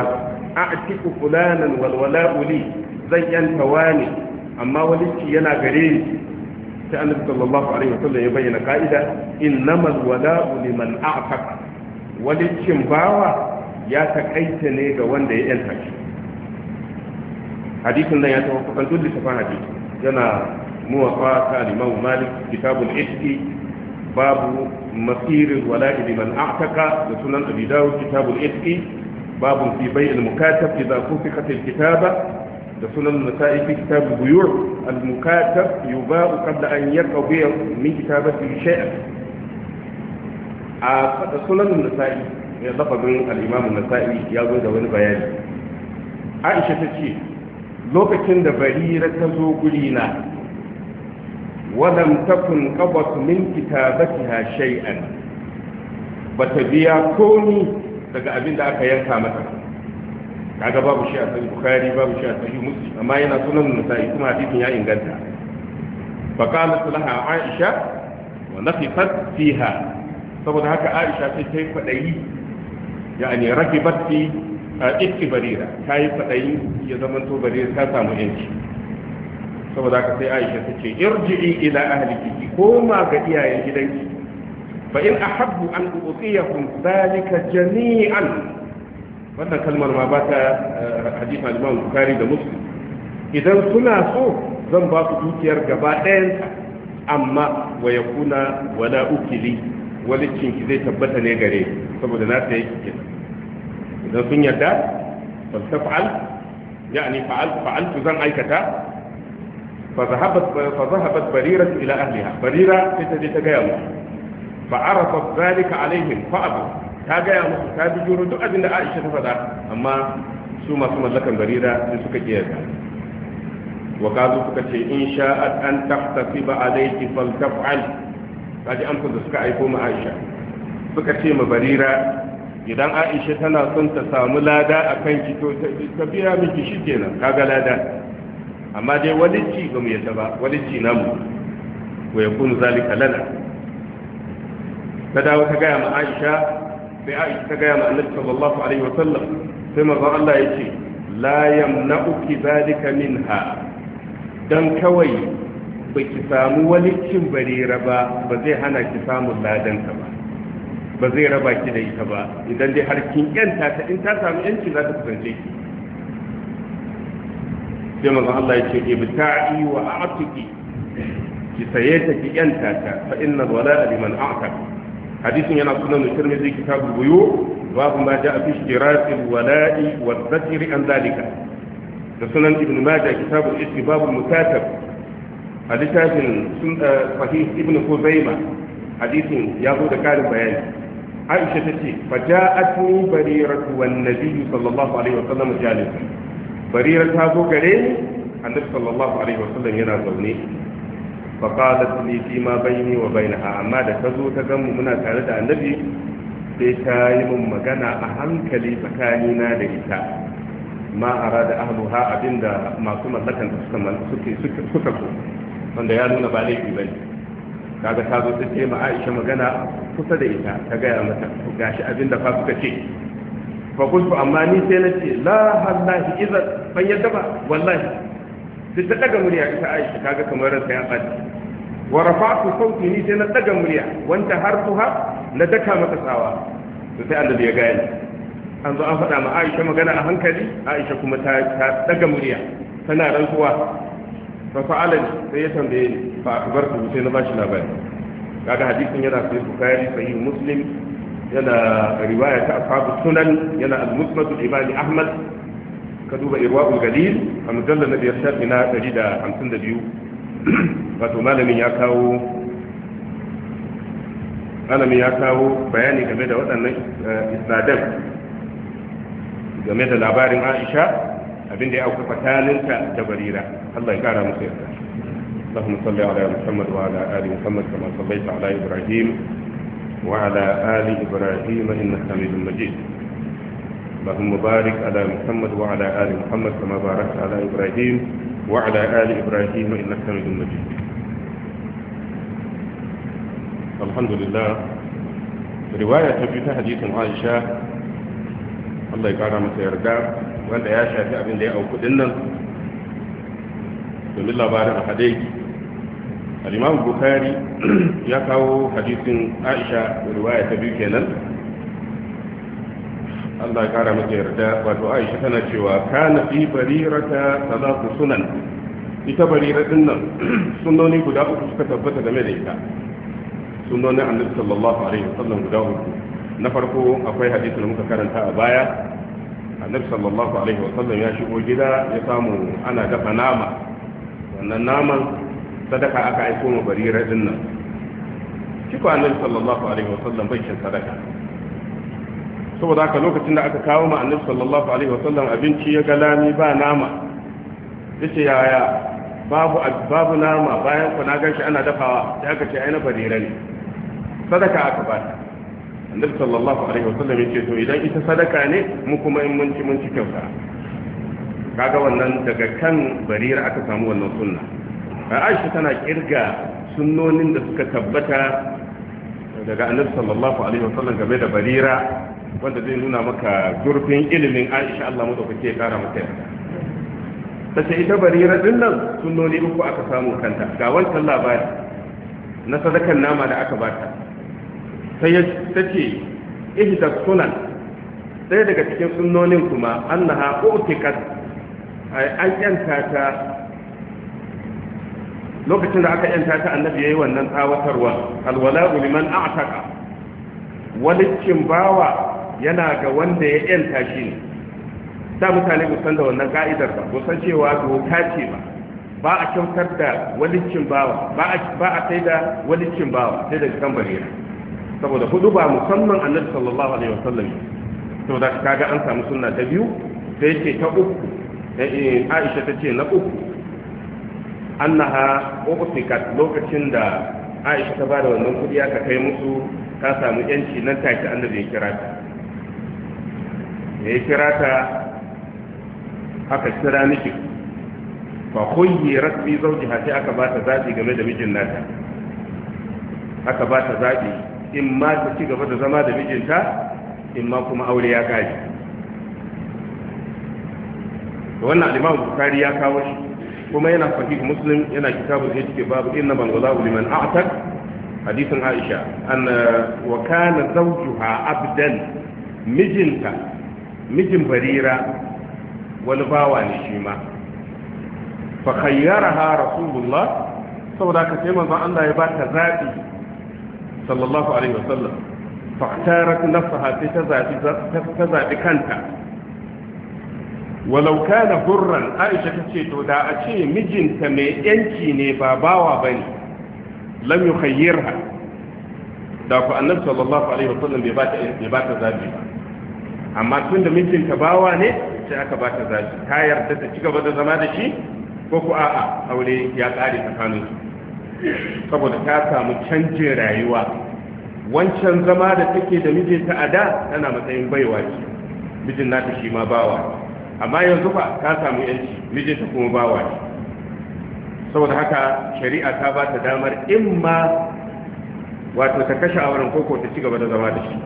a'tiku fulanan wal wala'u li zan yanta wani amma walici yana gare ni sai annabi sallallahu alaihi wasallam ya bayyana ka'ida innamal wala'u liman a'taqa walicin bawa ya takaita ne ga wanda ya yanta shi hadisin nan ya tawo kusan duk littafin hadisi yana muwafa ta al-Imam Malik kitabul Itqi babu masir al-wala'i liman a'taqa da sunan Abi Dawud kitabul Itqi babu fi bay' al-mukatab idha fufiqat al-kitaba da sunan Nasa'i fi kitab al-buyu' al-mukatab yuba'u qabla an yaqdi min kitabati shay'an a sunan Nasa'i ya lafazin al-Imam Nasa'i ya zo da wani bayani Aisha ta ce lokacin da Barira ta zo guri na walam takun qabat min kitabatiha shay'an bata biya komi daga abin da aka yanka mata kaga babu shi a sahih Bukhari babu shi a sahih Muslim amma yana sunan Nasa'i kuma hadisin ya inganta fa qalat laha Aisha wa nafifat fiha saboda haka Aisha sai ta yi fadayi yani rakibat fi ikki Barira ta yi fadayi ya zaman to Barira ta samu yanci saboda haka sai Aisha ta ce irji'i ila ahliki koma ga iyayen gidanki fa in ahabbu an u'tiyahum dhalika jami'an wannan kalmar ma ba ta hadisi al-Imam Bukhari da Muslim idan suna so zan ba su dukiyar gaba ɗayanta amma wa yakuna wala ukili walicin ki zai tabbata ne gare saboda na ta yake idan sun yarda fal taf'al yani fa'al fa'altu zan aikata fa zahabat fa zahabat barira ila ahliha barira sai ta je ta ga mu fa arafa zalika alaihim fa abu ta gaya musu ta bi juro duk abin da Aisha ta faɗa amma su masu mallakan barira sai suka kiyarta wa kazu suka ce in sha'at an tahtasiba alayki faltaf'al kaji amsa da suka aiko ma Aisha suka ce ma barira idan Aisha tana son ta samu lada akan ki to ta biya miki shikenan kaga lada amma dai walici ba mu yadda ba walici namu wa yakunu zalika lana ta dawo ta gaya ma Aisha sai Aisha ta gaya ma Annabi sallallahu alaihi wa sallam sai manzo Allah yace la yamna'uki zalika minha dan kawai baki samu walicin barira ba ba zai hana ki samun ladan ta ba ba zai raba ki da ita ba idan dai har kin yanta ta in ta samu yanci za ta kusance ki sai manzo Allah yace ibta'i wa a'tiki ki saye ta ki yanta ta fa inna wala'a liman a'taka حديث ينا سنن الترمذي كتاب البيوع باب ما جاء في اشتراط الولاء والذكر عن ذلك سنن ابن ماجه كتاب الاسم باب المكاتب حديث صحيح ابن خزيمة حديث يقول كان بيان عائشة تتي فجاءتني بريرة والنبي صلى الله عليه وسلم جالسا بريرة هذا كريم النبي صلى الله عليه وسلم ينا زوني فقالت لي فيما بيني وبينها amma da tazo ta gamu muna tare da annabi sai ta yi mun magana a hankali tsakanina da ita ma arada ahluha abinda masu mallakan suka suke suka so wanda ya nuna ba laifi bane kaga ta zo sai ma Aisha magana kusa da ita ta gaya mata to gashi abinda fa suka ce fa kullu amma ni sai nace la wallahi idan ban yadda ba wallahi sai ta daga murya ita Aisha kaga kamar ransa ya fadi wa rafa'tu sauti ni sai na daga murya wanda harfuha na daka mata tsawa to sai annabi ya gaya an zo an faɗa ma Aisha magana a hankali Aisha kuma ta ta daga murya tana rantsuwa fa fa'alani sai ya tambaye ni fa akbartu sai na bashi labari kaga hadisin yana sahih Bukhari sahih Muslim yana riwaya ta ashabu sunan yana al-musnad al-imam Ahmad ka duba irwaul galil a mujallar na biyar shafi na ɗari da hamsin da biyu wato malamin ya kawo malamin ya kawo bayani game da waɗannan isnadan game da labarin Aisha abinda ya auku tsakaninta da Barira Allah ya kara musu yarda اللهم صل على محمد وعلى آل محمد كما صليت على إبراهيم وعلى آل إبراهيم إنك حميد مجيد اللهم بارك على محمد وعلى آل محمد كما باركت على إبراهيم وعلى آل إبراهيم إنك حميد مجيد الحمد لله رواية في حديث عائشة الله يقرأ مسيردا wanda ya shafi abin da ya auku din nan domin labarin hadai al-imam bukhari ya kawo hadisin aisha riwaya ta biyu kenan Allah ya kara mata yarda wato aisha tana cewa kana fi barirata salatu sunan ita barira din nan sunnoni guda uku suka tabbata game da ita sunnonin annabi sallallahu alaihi wasallam guda uku na farko akwai hadisin da muka karanta a baya annabi sallallahu alaihi wasallam ya shigo gida ya samu ana dafa nama wannan naman sadaka aka aiko ma barira din nan shi ko annabi sallallahu alaihi wasallam bai cin sadaka saboda haka lokacin da aka kawo ma annabi sallallahu alaihi wasallam abinci ya ga lami ba nama yace yaya babu babu nama bayan ku na ganshi ana dafawa sai aka ce ai na barira ne sadaka aka ba ta annabi sallallahu alaihi wasallam yace to idan ita sadaka ne mu kuma in mun ci mun ci kyauta kaga wannan daga kan barira aka samu wannan sunna Aisha tana kirga sunnonin da suka tabbata daga annabi sallallahu alaihi wasallam game da barira wanda zai nuna maka zurfin ilimin Aisha Allah mu dauke ya kara mata yarda tace ita barira din nan sunnoni uku aka samu kanta ga wancan labari na sadakan nama da aka bata sai ta ce ihda sunan sai daga cikin sunnonin kuma annaha utikat an yanta ta lokacin da aka yanta ta annabi yayi wannan tsawatarwa alwala'u liman a'taqa walicin bawa yana ga wanda ya yanta shi ne da mutane ba san da wannan ka'idar ba ba san cewa doka ce ba ba a kyautar da walicin bawa ba a ba a sai da walicin bawa sai da kan barira saboda hudu ba musamman annabi sallallahu alaihi wasallam to da kaga an samu sunna ta biyu sai ce ta uku Aisha ta ce na uku annaha uqtikat lokacin da Aisha ta bada wannan kudi aka kai musu ta samu yanci nan take annabi ya kira ta ya kira ta aka kira miki fa khuyyirat bi zawjiha sai aka ba ta zabi game da mijin nata aka ba ta zabi in ma ta ci gaba da zama da mijinta in ma kuma aure ya gaji wannan al-Imam Bukhari ya kawo shi kuma yana sahih Muslim yana kitabul hijj babu inna man wala'u liman a'taq hadisin Aisha an wa kana zawjuha abdan mijinta mijin barira wani bawa ne shi ma fa khayyaraha rasulullah saboda ka sai manzon Allah ya ba ta zabi sallallahu alaihi wasallam fa ikhtarat nafsaha ta zabi ta zabi kanta walau kana hurran Aisha tace to da a ce mijinta mai yanci ne ba bawa bane lam yukhayyirha da ku annabi sallallahu alaihi wasallam bai ba ta bai ba ta zabi ba amma tunda mijinta bawa ne sai aka ba ta zabi ta yarda ta ci gaba da zama da shi ko ku a'a aure ya kare tsakanin su saboda ta samu canjin rayuwa wancan zama da take da mijinta a da tana matsayin baiwa ce mijin nata shi ma bawa amma yanzu fa ta samu yanci mijinta kuma bawa ne saboda haka shari'a ta ba ta damar in ma wato ta kashe auren koko ta ci gaba da zama da shi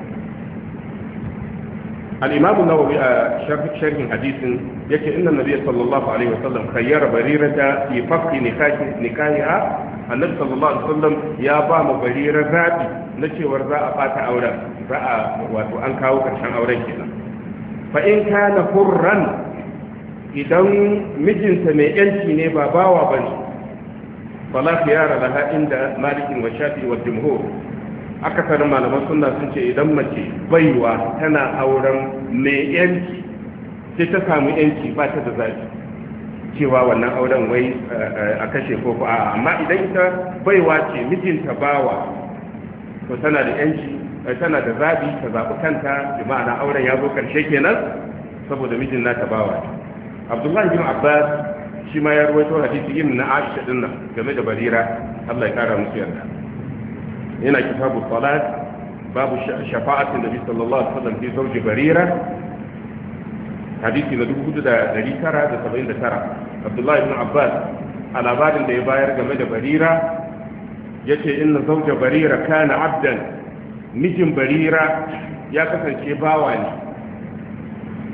الإمام النووي شرح شرح حديث يكي إن النبي صلى الله عليه وسلم خير بريرة في فك نكاح نكاحها النبي صلى الله عليه وسلم يا بام بريرة ذاتي نشي ورزاء فات أولا ذا وأن كاو كرشان أولا كنا فإن كان حرا إذا مجن سمي أنتي نبا باوا بني فلا خيار لها عند مالك والشافعي والجمهور akasarin malaman sunna sun ce idan mace baiwa tana auren mai yanci sai ta samu yanci ba ta da zafi cewa wannan auren wai a kashe ko ko a'a amma idan ita baiwa ce mijinta bawa to tana da yanci tana da zabi ta zabi kanta bi ma'ana auren ya zo karshe kenan saboda mijin nata bawa Abdullahi bin Abbas shi ma ya rawaito hadisi ibn Aisha din nan game da Barira Allah ya kara musu yarda هنا كتاب الصلاة باب شفاعة النبي صلى الله عليه وسلم في زوج بريرة حديث ندوه دا دلي ترى دا سبعين دا ترى عبد الله بن عباس على بعد دا يباير جمد بريرة يتي إن زوج بريرة كان عبدا مجن بريرة يا كسن شباواني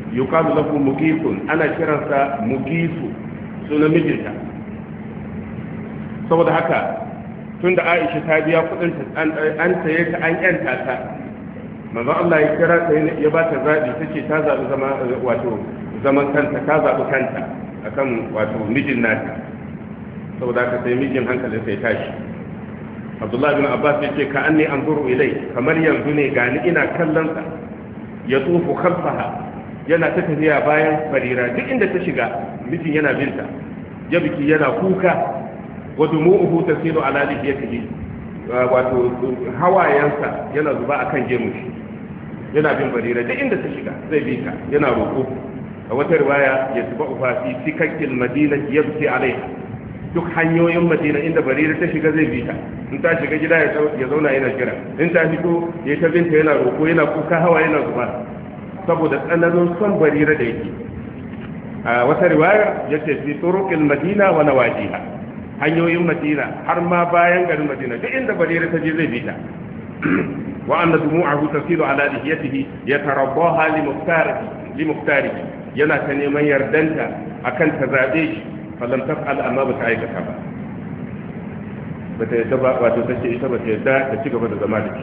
yuqalu lahu mugisun ana kiransa mugisu sunan mijinta. saboda haka tunda Aisha ta biya kudin ta an saye ta an yanta ta manzo Allah ya kira ta ya ba ta zabi tace ta zabi zama wato zaman kanta ta zabi kanta akan wato mijin nata saboda haka sai mijin hankalin sai tashi Abdullah bin Abbas yace ka anni anzuru ilai kamar yanzu ne gani ina kallon sa ya tsufu khalfaha yana ta tafiya bayan Barira duk inda ta shiga mijin yana binta ya biki yana kuka wa dumu'uhu tasilu ala lihiyatihi wato hawayensa yana zuba akan gemu shi yana bin Barira duk inda ta shiga zai bi ta yana roko a wata riwaya ya tuba ufa fi sikakil madina yabki alaiha duk hanyoyin madina inda Barira ta shiga zai bi ta in ta shiga gida ya zauna yana jira in ta fito ya ta binta yana roko yana kuka hawa yana zuba saboda tsananin son Barira da yake a wata riwaya yace fi turuqil madina wa nawajiha hanyoyin madina har ma bayan garin madina duk inda Barira ta je zai bi ta wa anna dumu'ahu tasilu ala lihiyatihi yatarabbaha li muftarihi li muftarihi yana ta neman yardanta akan ta zabe shi falam taf'al amma ba ta aikata ba bata yadda ba wato tace ita bata yadda ta ci gaba da zama da ke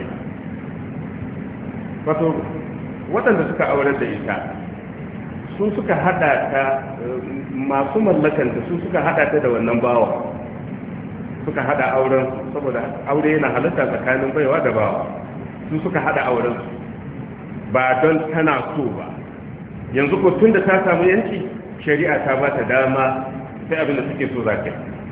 wato waɗanda suka aurar da ita su suka hada ta masu mallakanta su suka hada ta da wannan bawa suka hada auren saboda aure yana halatta tsakanin baiwa da bawa su suka hada auren ba don tana so ba yanzu ko tun da ta samu yanci shari'a ta ba ta dama sai abin da suke so zaka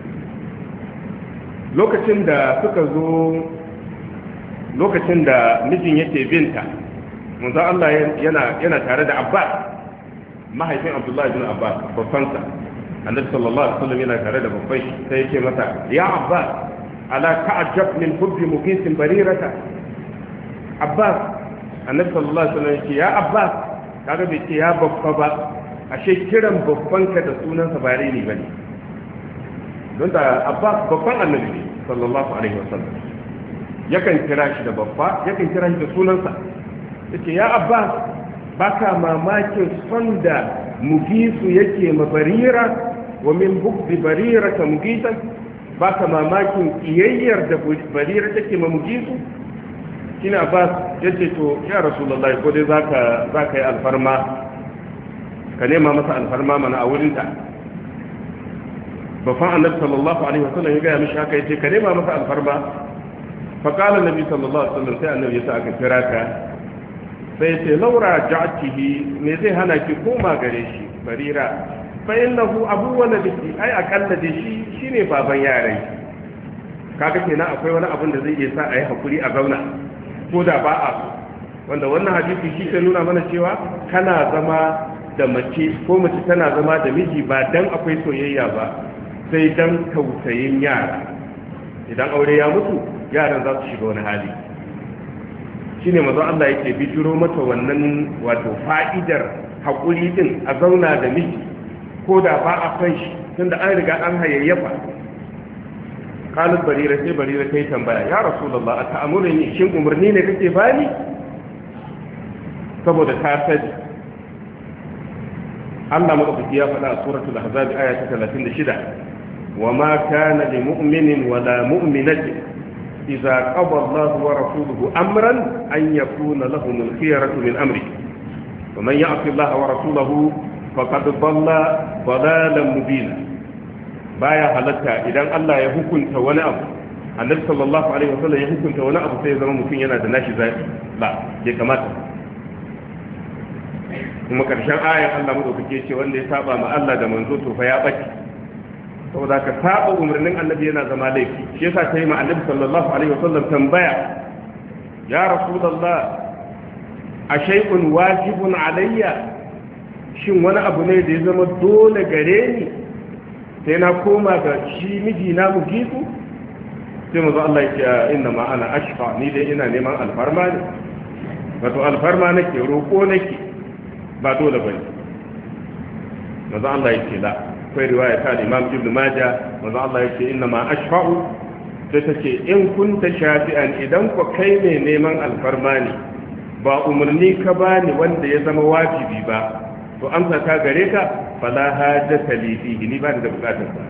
lokacin da suka zo lokacin da mijin yake binta manzo Allah yana yana tare da Abbas mahaifin Abdullah ibn Abbas babbansa annabi sallallahu alaihi wasallam yana tare da babban shi sai yake masa ya Abbas ala ta'ajjab min hubbi muqisin barirata Abbas annabi sallallahu alaihi wasallam yake ya Abbas kaga bai ce ya babba ba ashe kiran babbanka da sunansa ba rai ne bane don da Abbas babban annabi ne sallallahu alaihi wasallam yakan kira shi da babba yakan kira shi da sunansa yace ya Abbas baka mamakin son da mugisu yake ma Barira wa min bukdi Barira ka mugisan baka mamakin kiyayyar da Barira take ma mugisu kina Abbas yace to ya Rasulullahi ko dai zaka zaka yi alfarma ka nema masa alfarma mana a wurinta bafan annabi sallallahu alaihi wasallam ya ga mishi haka yace ka nema masa alfarma fa qala annabi sallallahu alaihi wasallam sai annabi ya sa aka kira ka sai ce laura ja'atihi me zai hana ki koma gare shi Barira fa innahu abu waladihi ai akalla da shi shine baban yaran kaga kenan akwai wani abin da zai iya sa ayi hakuri a zauna ko da ba a wanda wannan hadisi shi ke nuna mana cewa kana zama da mace ko mace tana zama da miji ba dan akwai soyayya ba sai dan tausayin yara idan aure ya mutu yaran za su shiga wani hali shine manzo Allah yake bijiro mata wannan wato fa'idar hakuri din a zauna da miji ko da ba a san shi tunda an riga an hayayyafa qalat Barira sai Barira ta yi tambaya ya Rasulullah ata'amuruni shin umarni ne kake bani saboda ta sani Allah madaukaki ya faɗa a suratul ahzab aya ta talatin da shida wa ma kana lil mu'minin wala mu'minatin idza qada Allahu wa rasuluhu amran an yakuna lahum al-khiyaratu min amri wa man ya'ti Allah wa rasulahu faqad dhalla dhalalan mubina baya halatta idan Allah ya hukunta wani abu Annabi sallallahu alaihi wasallam ya hukunta wani abu sai ya zama mutum yana da nashi zabi ba ya kamata kuma karshen ayan Allah madaukake ce wanda ya saba ma Allah da manzo to fa ya bace saboda ka saba umarnin Annabi yana zama laifi shi yasa sai ma Annabi sallallahu alaihi wasallam tambaya ya rasulullah a shay'un wajibun alayya shin wani abu ne da ya zama dole gare ni sai na koma ga shi miji na mugisu sai manzo Allah ya ce inna ma ana ashfa ni dai ina neman alfarma ne wato alfarma nake roko nake ba dole bane manzo Allah ya ce la akwai riwaya ta Imam Ibn Majah manzo Allah ya ce inna ma ashfa'u sai ta ce in kunta shafi'an idan ko kai ne neman alfarma ne ba umarni ka bani wanda ya zama wajibi ba to amsa ta gare ka fala hajjata li fihi ni ba da bukatar sa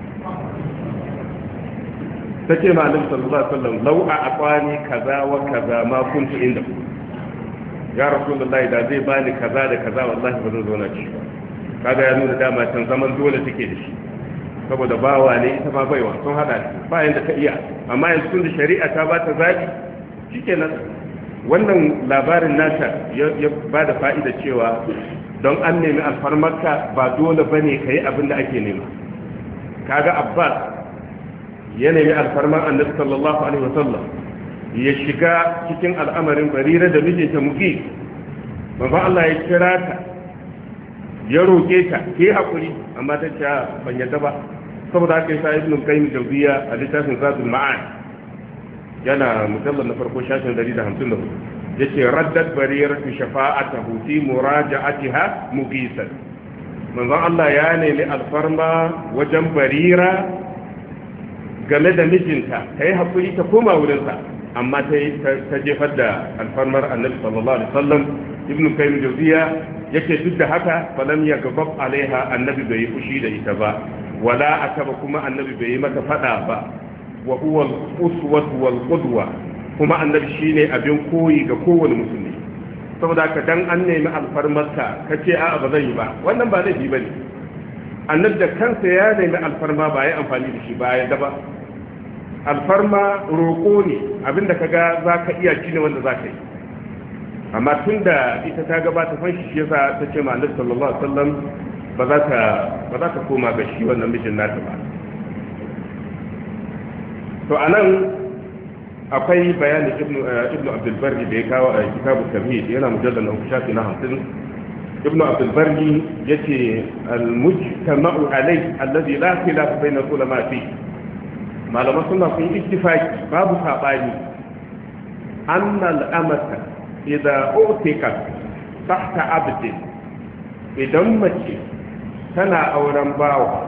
tace ma annabi sallallahu alaihi wasallam law a aqwani kaza wa kaza ma kuntu inda ya rasulullahi da zai bani kaza da kaza wallahi ba zan zo na ci kaga ya nuna dama can zaman dole take da shi saboda bawa ne ita ma baiwa sun hada bayan da ka iya amma yanzu tun da shari'a ta ba ta zabi shikenan wannan labarin nata ya ba da fa'ida cewa don an nemi alfarmarka ba dole bane kai abin da ake nema kaga Abbas ya nemi alfarmar Annabi sallallahu alaihi wasallam ya shiga cikin al'amarin Barira da mijinta Mugi manzo Allah ya kira ta ya roke ta ke hakuri amma ta ce ban yadda ba saboda haka yasa Ibn Qayyim Jawziyya a littafin Zadul Ma'ad yana mujallal na farko shafin dari da hamsin da hudu yace raddat Barira fi shafa'atihi fi muraja'atiha mugisan manzo Allah ya nemi alfarma wajen Barira game da mijinta kai hakuri ta koma wurinsa amma ta jefar da alfarmar Annabi sallallahu alaihi wasallam Ibn Qayyim Jawziyya yake duk da haka falam ya gabab alaiha Annabi bai yi fushi da ita ba wala ataba kuma Annabi bai yi mata fada ba wa huwa al-uswatu wal qudwa kuma Annabi shine abin koyi ga kowane musulmi saboda haka dan an nemi alfarmarka kace a'a ba zan yi ba wannan ba laifi bane Annabi da kansa ya nemi alfarma ba ya amfani da shi ba ya da ba alfarma roƙo ne abinda kaga zaka iya shi ne wanda zaka yi amma tunda ita ta gabata fanshi shi yasa ta ce ma Annabi sallallahu alaihi wasallam ba za ta ba za ta koma ga shi wannan mijin nata ba to anan akwai bayanin ibnu ibnu Abdul Barri da ya kawo a kitabu Tamhid yana mujallal na shafi na hamsin ibnu Abdul Barri yace al-mujtama'u alayhi alladhi la khilaf bayna ulama fi malama sunna sun ittifaqi babu sabani anna al-amata idza utikat tahta abd idan mace tana auren bawa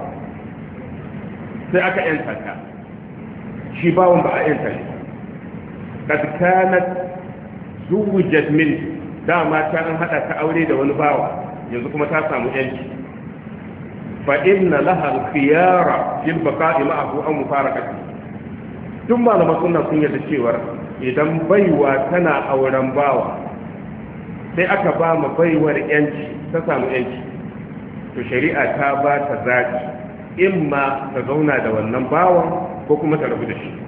sai aka yanta ta shi bawon ba a yanta shi kad kanat zuwjat min dama ta an hada ta aure da wani bawa yanzu kuma ta samu yanci fa inna laha al-khiyara fil baqa'i ma'ahu aw mufarakati duk malama sunna sun yarda cewa idan baiwa tana auren bawa sai aka ba mu baiwar yanci ta samu yanci to shari'a ta ba ta zaki imma ta zauna da wannan bawan ko kuma ta rabu da shi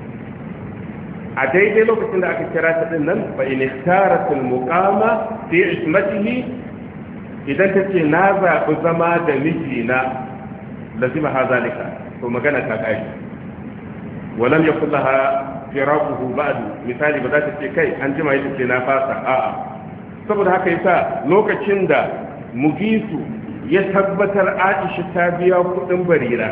a daidai lokacin da aka kira ta din nan fa in istaratul muqama fi ismatihi idan ta ce na zaɓi zama da mijina lazima ha zalika to magana ta kai walam yakul laha firaquhu ba'du misali ba za ta ce kai an jima ita ce na fasa a'a saboda haka yasa lokacin da mugisu ya tabbatar Aisha ta biya kudin Barira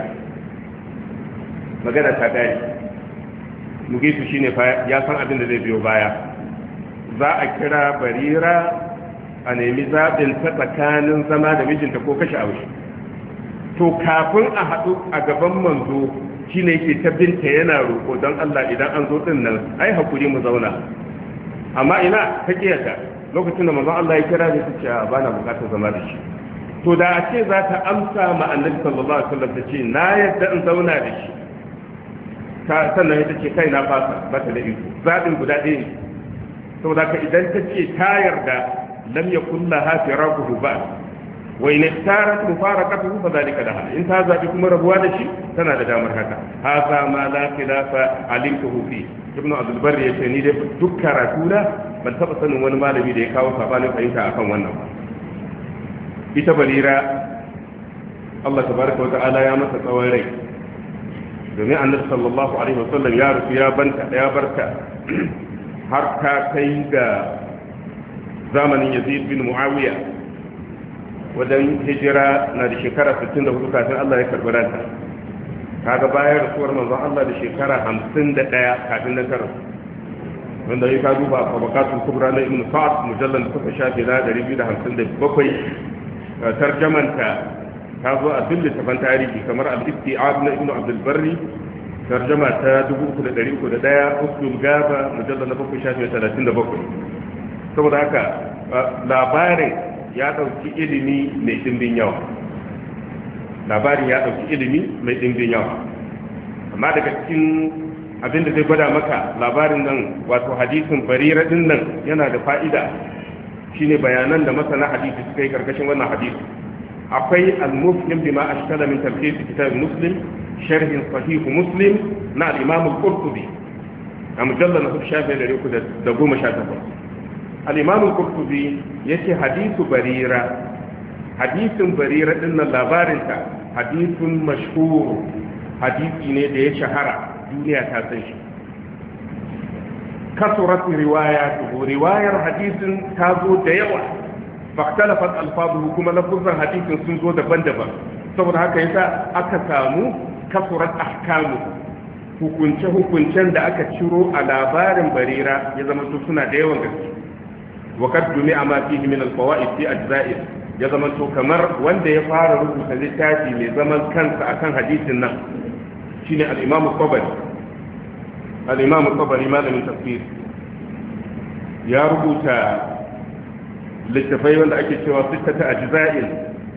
magana ta kai mugisu shine fa ya san abin da zai biyo baya za a kira Barira a nemi zaɓin ta tsakanin zama da mijinta ko kashe aure to kafin a haɗu a gaban manzo shi ne yake ta binta yana roƙo don Allah idan an zo ɗin nan ai hakuri mu zauna amma ina ta ƙiyata lokacin da manzon Allah ya kira ne ta ce ba na buƙatar zama da shi to da a ce za ta amsa ma annabi sallallahu alaihi wasallam ta ce na yadda in zauna da shi ta sannan ita ce kai na fasa ba ta da iko zaɓin guda ɗaya ne saboda ka idan ta ce ta yarda lam yakun laha firaquhu ba'd wa in istarat mufaraqatuhu fa dhalika laha in ta zabi kuma rabuwa da shi tana da damar haka hadha ma la khilafa alimtuhu fi ibnu abdul barri yace ni dai duk karatu na ban taba sanin wani malami da ya kawo sabanin fahimta akan wannan ba ita Barira Allah tabaraka wa ta'ala ya masa tsawon rai domin annabi sallallahu alaihi wasallam ya rufu ya banta ya barka har ta kai ga zamanin Yazid bin Muawiya wajen hijira na da shekara sittin da hudu kafin Allah ya karbi ranta kaga bayan rasuwar manzon Allah da shekara hamsin da ɗaya kafin nan karar wanda ya ka duba tabaqatul kubra na Ibn Sa'd mujallal da suka shafe na ɗari biyu da hamsin da bakwai tarjamanta ta zo a duk littafan tarihi kamar al-Isti'ab na Ibn Abdul Barri tarjama ta dubu uku da ɗari uku da ɗaya Usul Gaba mujallal na bakwai shafe talatin da bakwai saboda haka labarin ya dauki ilimi mai dimbin yawa labarin ya dauki ilimi mai dimbin yawa amma daga cikin abin da zai gwada maka labarin nan wato hadisin barira din nan yana da fa'ida shine bayanan da masana hadisi suka yi karkashin wannan hadisi akwai al-muslim bima ashkala min tafsir kitab muslim sharh sahih muslim na al-imam al-qurtubi a mujallal na shafi da uku da goma sha takwas al-imam al-qurtubi yace hadisu barira hadisin barira din nan labarin ta hadisun mashhur hadisi ne da ya shahara duniya ta san shi kasurat riwayatuhu riwayar hadisin ta zo da yawa faktalafat alfaduhu kuma lafuzan hadisin sun zo daban-daban saboda haka yasa aka samu kasurat ahkamu hukunce hukuncen da aka ciro a labarin barira ya zama to suna da yawan gaske wa qad dumi'a ma fihi min alfawaid fi ajza'in ya zama to kamar wanda ya fara rubuta littafi mai zaman kansa akan hadisin nan shine al-imam al-tabari al-imam al-tabari malamin tafsir ya rubuta littafai wanda ake cewa sittata ajza'in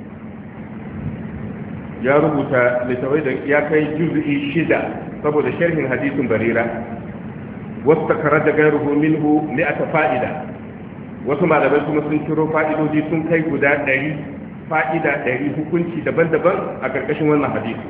ya rubuta littafai da ya kai juz'i shida saboda sharhin hadisin barira wasu takaraja gairuhu minhu mi'ata fa'ida wasu malamai kuma sun ciro fa'idoji sun kai guda ɗari fa'ida ɗari hukunci daban-daban a ƙarƙashin wannan hadisi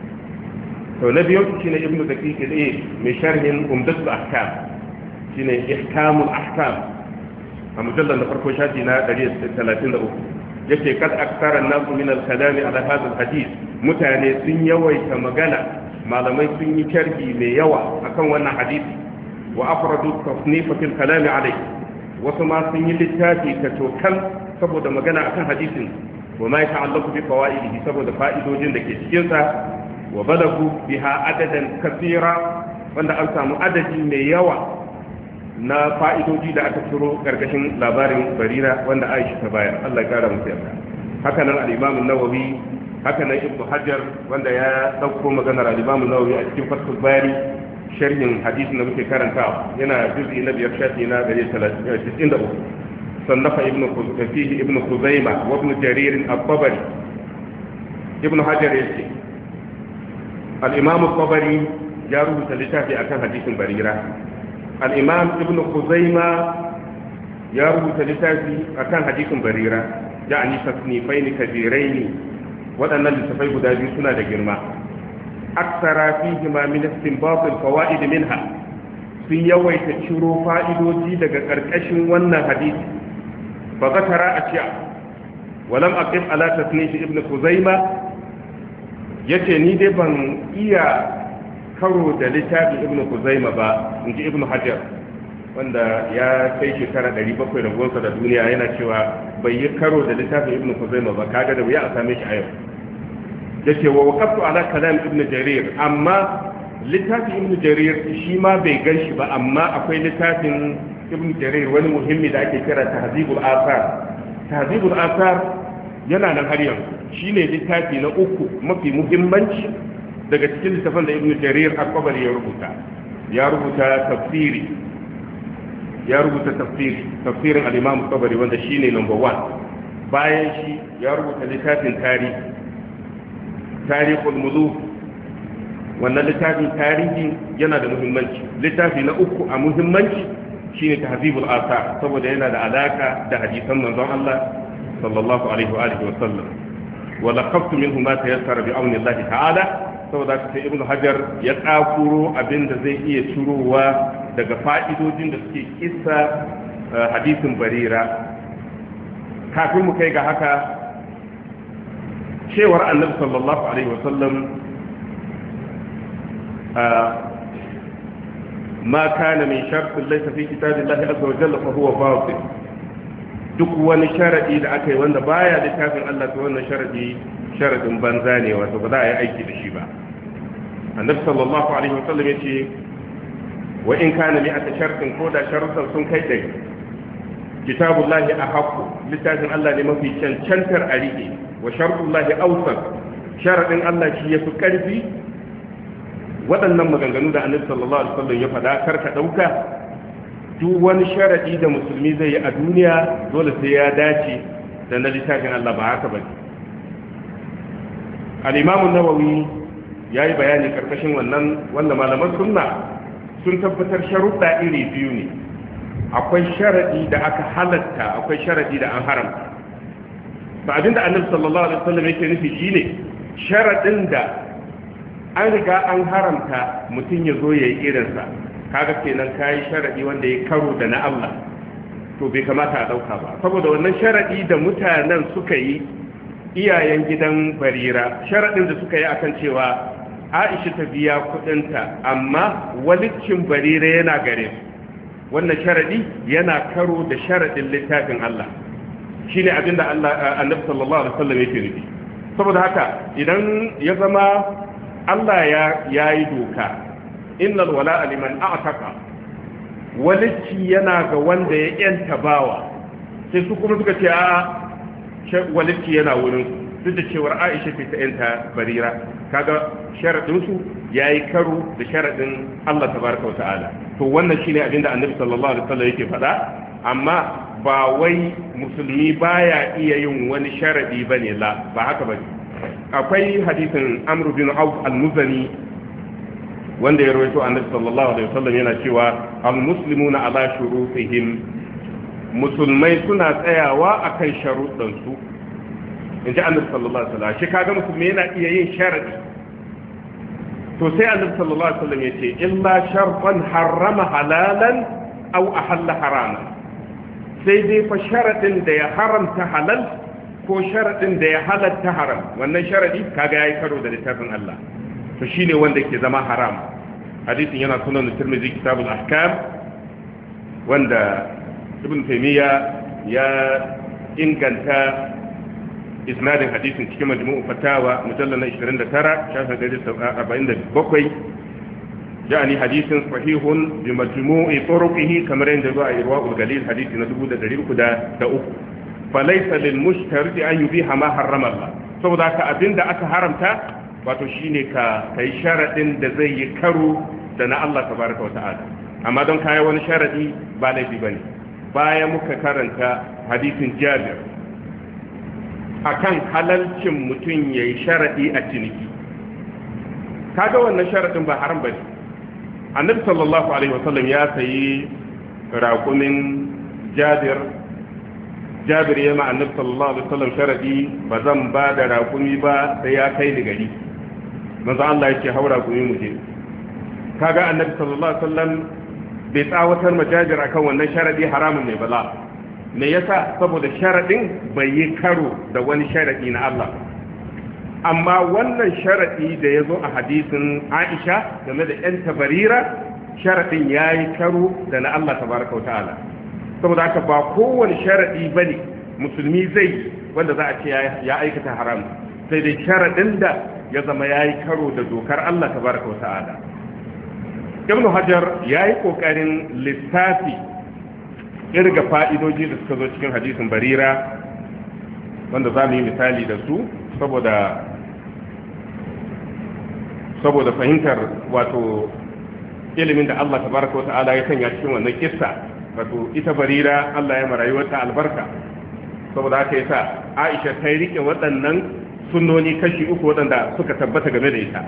to na biyu shine ibnu daqiq al-aid mai sharhin umdatul ahkam shine ihkamul ahkam a mujallal na farko shafi na ɗari da talatin da uku yake kad aksara nasu min al-kalam ala hadha al-hadith mutane sun yawaita magana malamai sun yi sharhi mai yawa akan wannan hadisi wa afradu tasnifa fil kalam alayhi wasu ma sun yi littafi ta tokan saboda magana akan hadisin wa ma yata'allaqu bi fawaidihi saboda fa'idojin da ke cikin sa wa balagu biha adadan kathira wanda an samu adadi mai yawa na fa'idoji da aka ciro gargashin labarin barira wanda Aisha ta bayar Allah ya kara musu yarda haka nan al-Imam an-Nawawi haka nan Ibn Hajar wanda ya dauko maganar al-Imam an-Nawawi a cikin Fathul Bari sharhin hadisin da muke karantawa yana juz'i na biyar shafi na ɗari da uku sannafa Ibn Fihi Ibn Khuzaimah wa Ibn Jarir al-Tabari Ibn Hajar yace al-Imam al-Tabari ya rubuta littafi akan hadisin barira al-Imam Ibn Khuzaimah ya rubuta littafi akan hadisin barira ya'ani tasnifain kabirain waɗannan littafai guda biyu suna da girma aksara fihi ma min istinbat al-fawaid minha sun yawaita ciro fa'idoji daga karkashin wannan hadisi fa zakara ashiya walam aqif ala tasnif ibn Khuzaimah yace ni dai ban iya karo da littafin ibn Khuzaimah ba inji ibn Hajar wanda ya kai shekara ɗari bakwai da gonsa da duniya yana cewa bai yi karo da littafin ibn Khuzaimah ba kaga da wuya a same shi a yau yace wa waqaftu ala kalam ibn Jarir amma littafin ibn Jarir shi ma bai ganshi ba amma akwai littafin ibn Jarir wani muhimmi da ake kira tahzibul athar tahzibul athar yana nan har yanzu shine littafi na uku mafi muhimmanci daga cikin littafin da ibn Jarir al-Tabari ya rubuta ya rubuta tafsiri ya rubuta tafsiri tafsirin al-Imam al-Tabari wanda shine number one bayan shi ya rubuta littafin tarihi tarihul muluk wannan littafin tarihi yana da muhimmanci littafi na uku a muhimmanci shine tahzibul athar saboda yana da alaka da hadisan manzon Allah sallallahu alaihi wa alihi wa sallam wa laqabtu minhu ma tayassara bi auni Allah ta'ala saboda sai ibnu hajar ya tsakuro abinda zai iya turowa daga fa'idojin da suke kissa hadisin barira kafin mu kai ga haka cewar annabi sallallahu alaihi wasallam ma kana min shartin laysa fi kitabillahi azza wa jalla fa huwa batil duk wani sharadi da aka yi wanda baya littafin Allah to wannan sharadi sharadin banza ne wato ba za a yi aiki da shi ba annabi sallallahu alaihi wasallam yace wa in kana mi ata shartin ko da sharuɗan sun kai dai kitabullahi ahqqu littafin Allah ne mafi cancantar a rike wa sharuɗullahi awsat sharadin Allah shi yafi karfi waɗannan maganganu da annabi sallallahu alaihi wasallam ya faɗa karka dauka duk wani sharadi da musulmi zai yi a duniya dole sai ya dace da na littafin Allah ba haka bane al-Imam an-Nawawi yayi bayani karkashin wannan wanda malaman sunna sun tabbatar sharuɗa iri biyu ne akwai sharadi da aka halatta akwai sharadi da an haramta ba abinda Annabi sallallahu alaihi wasallam yake nufi shine sharadin da an riga an haramta mutum ya zo yayi irinsa kaga kenan kai sharadi wanda ya karo da na Allah to bai kamata a dauka ba saboda wannan sharadi da mutanen suka yi iyayen gidan Barira sharadin da suka yi akan cewa Aisha ta biya kudinta amma walicin Barira yana gare su wannan sharadi yana karo da sharadin littafin Allah shine abinda Allah Annabi sallallahu alaihi wasallam yake nufi saboda haka idan ya zama Allah ya yayi doka innal wala'a liman a'taqa walici yana ga wanda ya yanta bawa sai su kuma suka ce a walici yana wurin duk da cewar Aisha ce ta yanta Barira kaga sharadin su yayi karo da sharadin Allah tabaraka wa ta'ala to wannan shine abinda Annabi sallallahu alaihi wasallam yake faɗa amma ba wai musulmi baya iya yin wani sharadi bane la ba haka bane akwai hadisin Amr bin Auf al-Muzani wanda ya rawaito Annabi sallallahu alaihi wasallam yana cewa al-muslimuna ala shurutihim musulmai suna tsayawa akan sharuɗan su inji Annabi sallallahu alaihi wasallam shi kaga musulmi yana iya yin sharadi to sai Annabi sallallahu alaihi wasallam yace illa shartan harrama halalan aw ahalla haraman sai dai fa sharadin da ya haramta halal ko sharadin da ya halatta haram wannan sharadi kaga yayi karo da littafin Allah to shine wanda ke zama haram hadisin yana sunan Tirmidhi kitabul ahkam wanda Ibn Taymiyyah ya inganta isnadin hadisin cikin majmu'u fatawa mujallal na ishirin da tara shafin arba'in da bakwai يعني حديث صحيح بمجموع طرقه كما عند إرواء الغليل حديث ندبو دا دليل كدا دا أخو فليس للمشترط أن يبيح ما حرم الله saboda ka abin da aka haramta wato shine ka kai sharadin da zai yi karo da na Allah tabaraka wa ta'ala amma don kai wani sharadi ba laifi bane baya muka karanta hadisin Jabir akan halalcin mutun yayi sharadi a ciniki kaga wannan sharadin ba haram bane Annabi sallallahu alaihi wasallam ya sayi raƙumin Jabir Jabir ya ma Annabi sallallahu alaihi wasallam sharadi ba zan ba da raƙumi ba sai ya kai ni gari manzo Allah yake haura raƙumi mu je kaga Annabi sallallahu alaihi wasallam bai tsawatar ma Jabir akan wannan sharadi haramun ne bala me yasa saboda sharadin bai yi karo da wani sharadi na Allah amma wannan sharadi da ya zo a hadisin Aisha game da ‘yan tabarira sharadin ya yi karo da na Allah tabaraka wa ta'ala saboda haka ba kowane sharadi ba ne musulmi zai wanda za a ce ya aikata haram sai dai sharadin da ya zama ya yi karo da dokar Allah tabaraka wa ta'ala Ibn Hajar ya yi ƙoƙarin lissafi irga fa'idoji da suka zo cikin hadisin barira wanda za mu yi misali da su saboda saboda fahimtar wato ilimin da Allah tabaraka wa ta'ala ya sanya cikin wannan kissa wato ita barira Allah ya marayuwarta albarka saboda haka yasa Aisha ta rike waɗannan sunnoni kashi uku waɗanda suka tabbata game da ita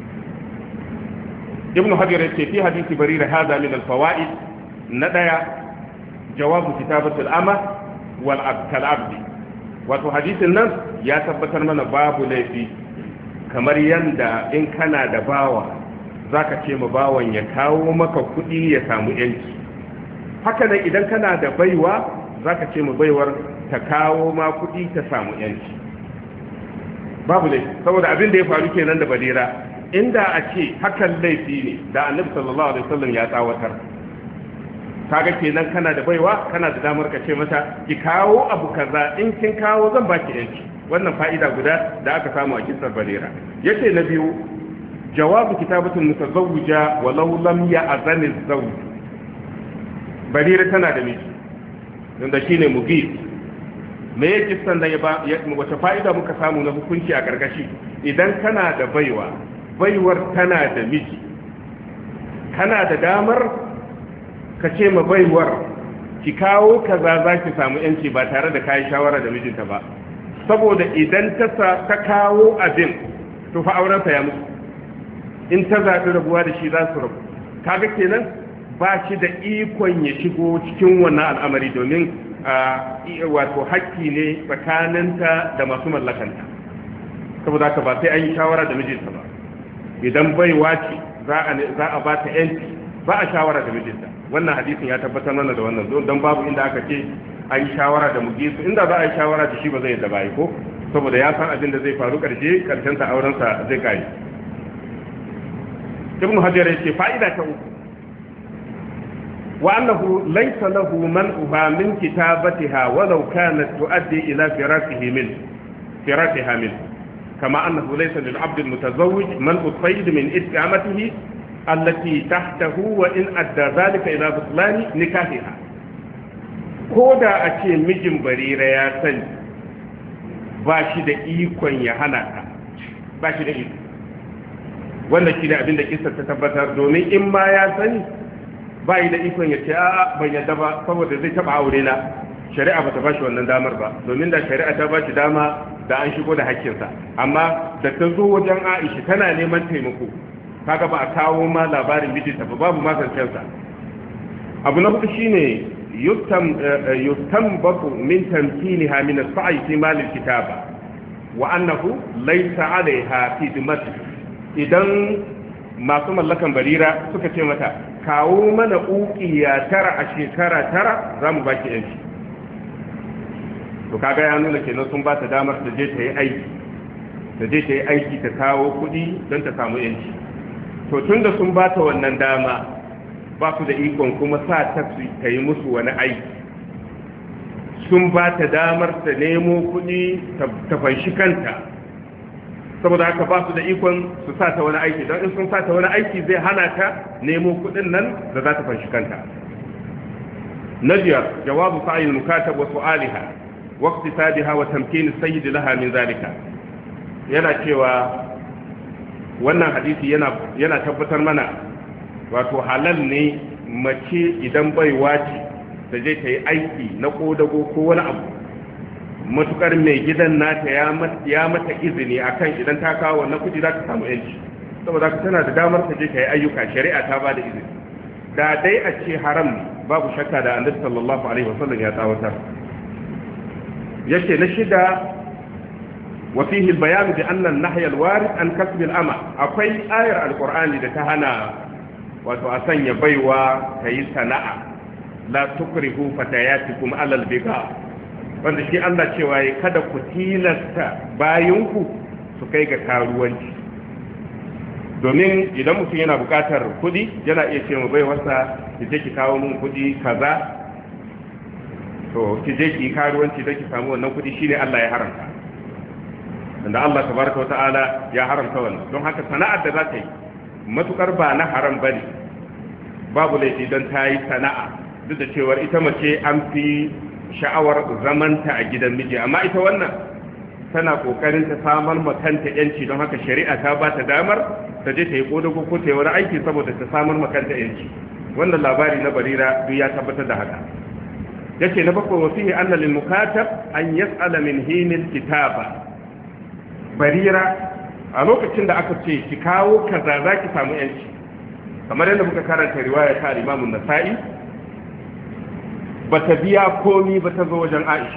Ibn Hajar ya ce fi hadisi barira hada min al-fawaid na daya jawabu kitabatul ama wal abd wato hadisin nan ya tabbatar mana babu laifi kamar yanda in kana da bawa zaka ce ma bawan ya kawo maka kuɗi ya samu yanci haka nan idan kana da baiwa zaka ce ma baiwar ta kawo ma kuɗi ta samu yanci babu laifi saboda abin da ya faru kenan da barira inda a ce hakan laifi ne da annabi sallallahu alaihi wasallam ya tsawatar kaga kenan kana da baiwa kana da damar ka ce mata ki kawo abu kaza in kin kawo zan baki yanci wannan fa'ida guda da aka samu a kissar barira yace na biyu jawabu kitabatul mutazawwija walau lam ya'zan az-zawj barira tana da miji dan da shine mugis me yake kissan da ya ba wata fa'ida muka samu na hukunci a gargashi idan kana da baiwa baiwar tana da miji kana da damar ka ce ma baiwar ki kawo kaza za ki samu yanci ba tare da kayi shawara da mijinta ba, saboda idan ta ta kawo abin to fa aurensa ya mutu, in ta zaɓi rabuwa da shi za su rabu. Kaga kenan ba shi da ikon ya shigo cikin wannan al'amari, domin wato hakki ne tsakaninta da masu mallakanta, saboda haka ba sai an yi shawara da mijinta ba. Idan baiwa ce za a ba ta yanci, ba a shawara da mijinta. Wannan hadisin ya tabbatar mana da wannan, don babu inda aka ce an yi shawara da mugisu. Inda za a yi shawara da shi ba zai yadda ba ko, saboda ya san abin da zai faru karshe karshen ta aurensa zai kai. Ibn Hajar ya ce fa'ida ta uku, wa annahu laysa lahu man'uha min kitabatiha walau kanat tuaddi ila firasihi min firasiha min kama annahu laysa lil 'abd al mutazawwij man'u sayd min isti'amatihi allati tahtahu wa in adda dhalika ila butlani nikahiha. Koda a ce mijin Barira ya sani, ba shi da ikon ya hana ta, ba shi da iko. Wannan shi ne abin da kissa ta tabbatar, domin in ma ya sani ba yi da ikon ya ce a ban yadda ba saboda zai taba aure na, shari'a ba ta ba shi wannan damar ba, domin da shari'a ta ba shi dama da an shigo da hakkinsa. Amma da ta zo wajen Aisha tana neman taimako, kaga ba a kawo ma labarin mijinta ba, babu masancensa. Abu na hudu shine yustam yustambatu min tamkiniha min as-sa'i fi mal al-kitaba wa annahu laysa 'alayha fi dimmati. Idan masu mallakan Barira suka ce mata kawo mana ukiya tara a shekara tara za mu baki yanci, to kaga ya nuna kenan sun ba ta damar ta je ta yi aiki ta je ta yi aiki ta kawo kuɗi don ta samu yanci. To tun da sun ba ta wannan dama, ba su da ikon kuma sa ta ta yi musu wani aiki. Sun ba ta damar ta nemo kuɗi ta fanshi kanta, saboda haka ba su da ikon su sa ta wani aiki, don in sun sa ta wani aiki zai hana ta nemo kudin nan da za ta fanshi kanta. Na biyar, jawabu sa'il mukatab wa su'aliha wa iqtisadiha wa tamkin sayyid laha min zalika. Yana cewa wannan hadisi yana yana tabbatar mana wato halal ne mace idan baiwa ce ta je ta yi aiki na kodago ko wani abu, matukar mai gidan nata ya mata izini akan idan ta kawo wannan kudi za ta samu yanci, saboda ka tana da damar ta je ta yi ayyuka, shari'a ta ba da izini. Da dai a ce haram, babu shakka da Annabi sallallahu alaihi wasallam ya tsawatar. Yake na shida, wa fihi al-bayan bi anna an-nahy al-warid an kasb al-ama. Akwai ayar al-Qur'ani da ta hana wato a sanya baiwa ta yi sana'a, la tukrihu fatayatikum ala al-biqa, wanda shi Allah cewa ya kada ku tilasta bayanku su kai ga karuwanci. Domin idan mutum yana bukatar kudi, yana iya ce mu bai wasa ki je ki kawo mun kudi kaza, to ki je ki karuwanci don ki samu wannan kudi, shine Allah ya haramta. Wanda Allah tabaraka wa ta'ala ya haramta wannan. Don haka sana'ar da za ta yi matukar ba na haram bane, babu laifi don ta yi sana'a, duk da cewa ita mace an fi sha'awar zamanta a gidan miji, amma ita wannan tana kokarin ta samar ma kanta yanci, don haka shari'a ta ba ta damar ta je ta yi kodago ko ta yi wani aiki saboda ta samar ma kanta yanci. Wannan labari na Barira duk ya tabbatar da haka. Yace na bakwai, wa fihi anna lil mukatab an yas'ala min hinil kitaba. Barira a lokacin da aka ce ki kawo kaza za ki samu yanci, kamar yadda muka karanta riwaya ta Imam An-Nasa'i, bata biya komi ba ta zo wajen Aisha,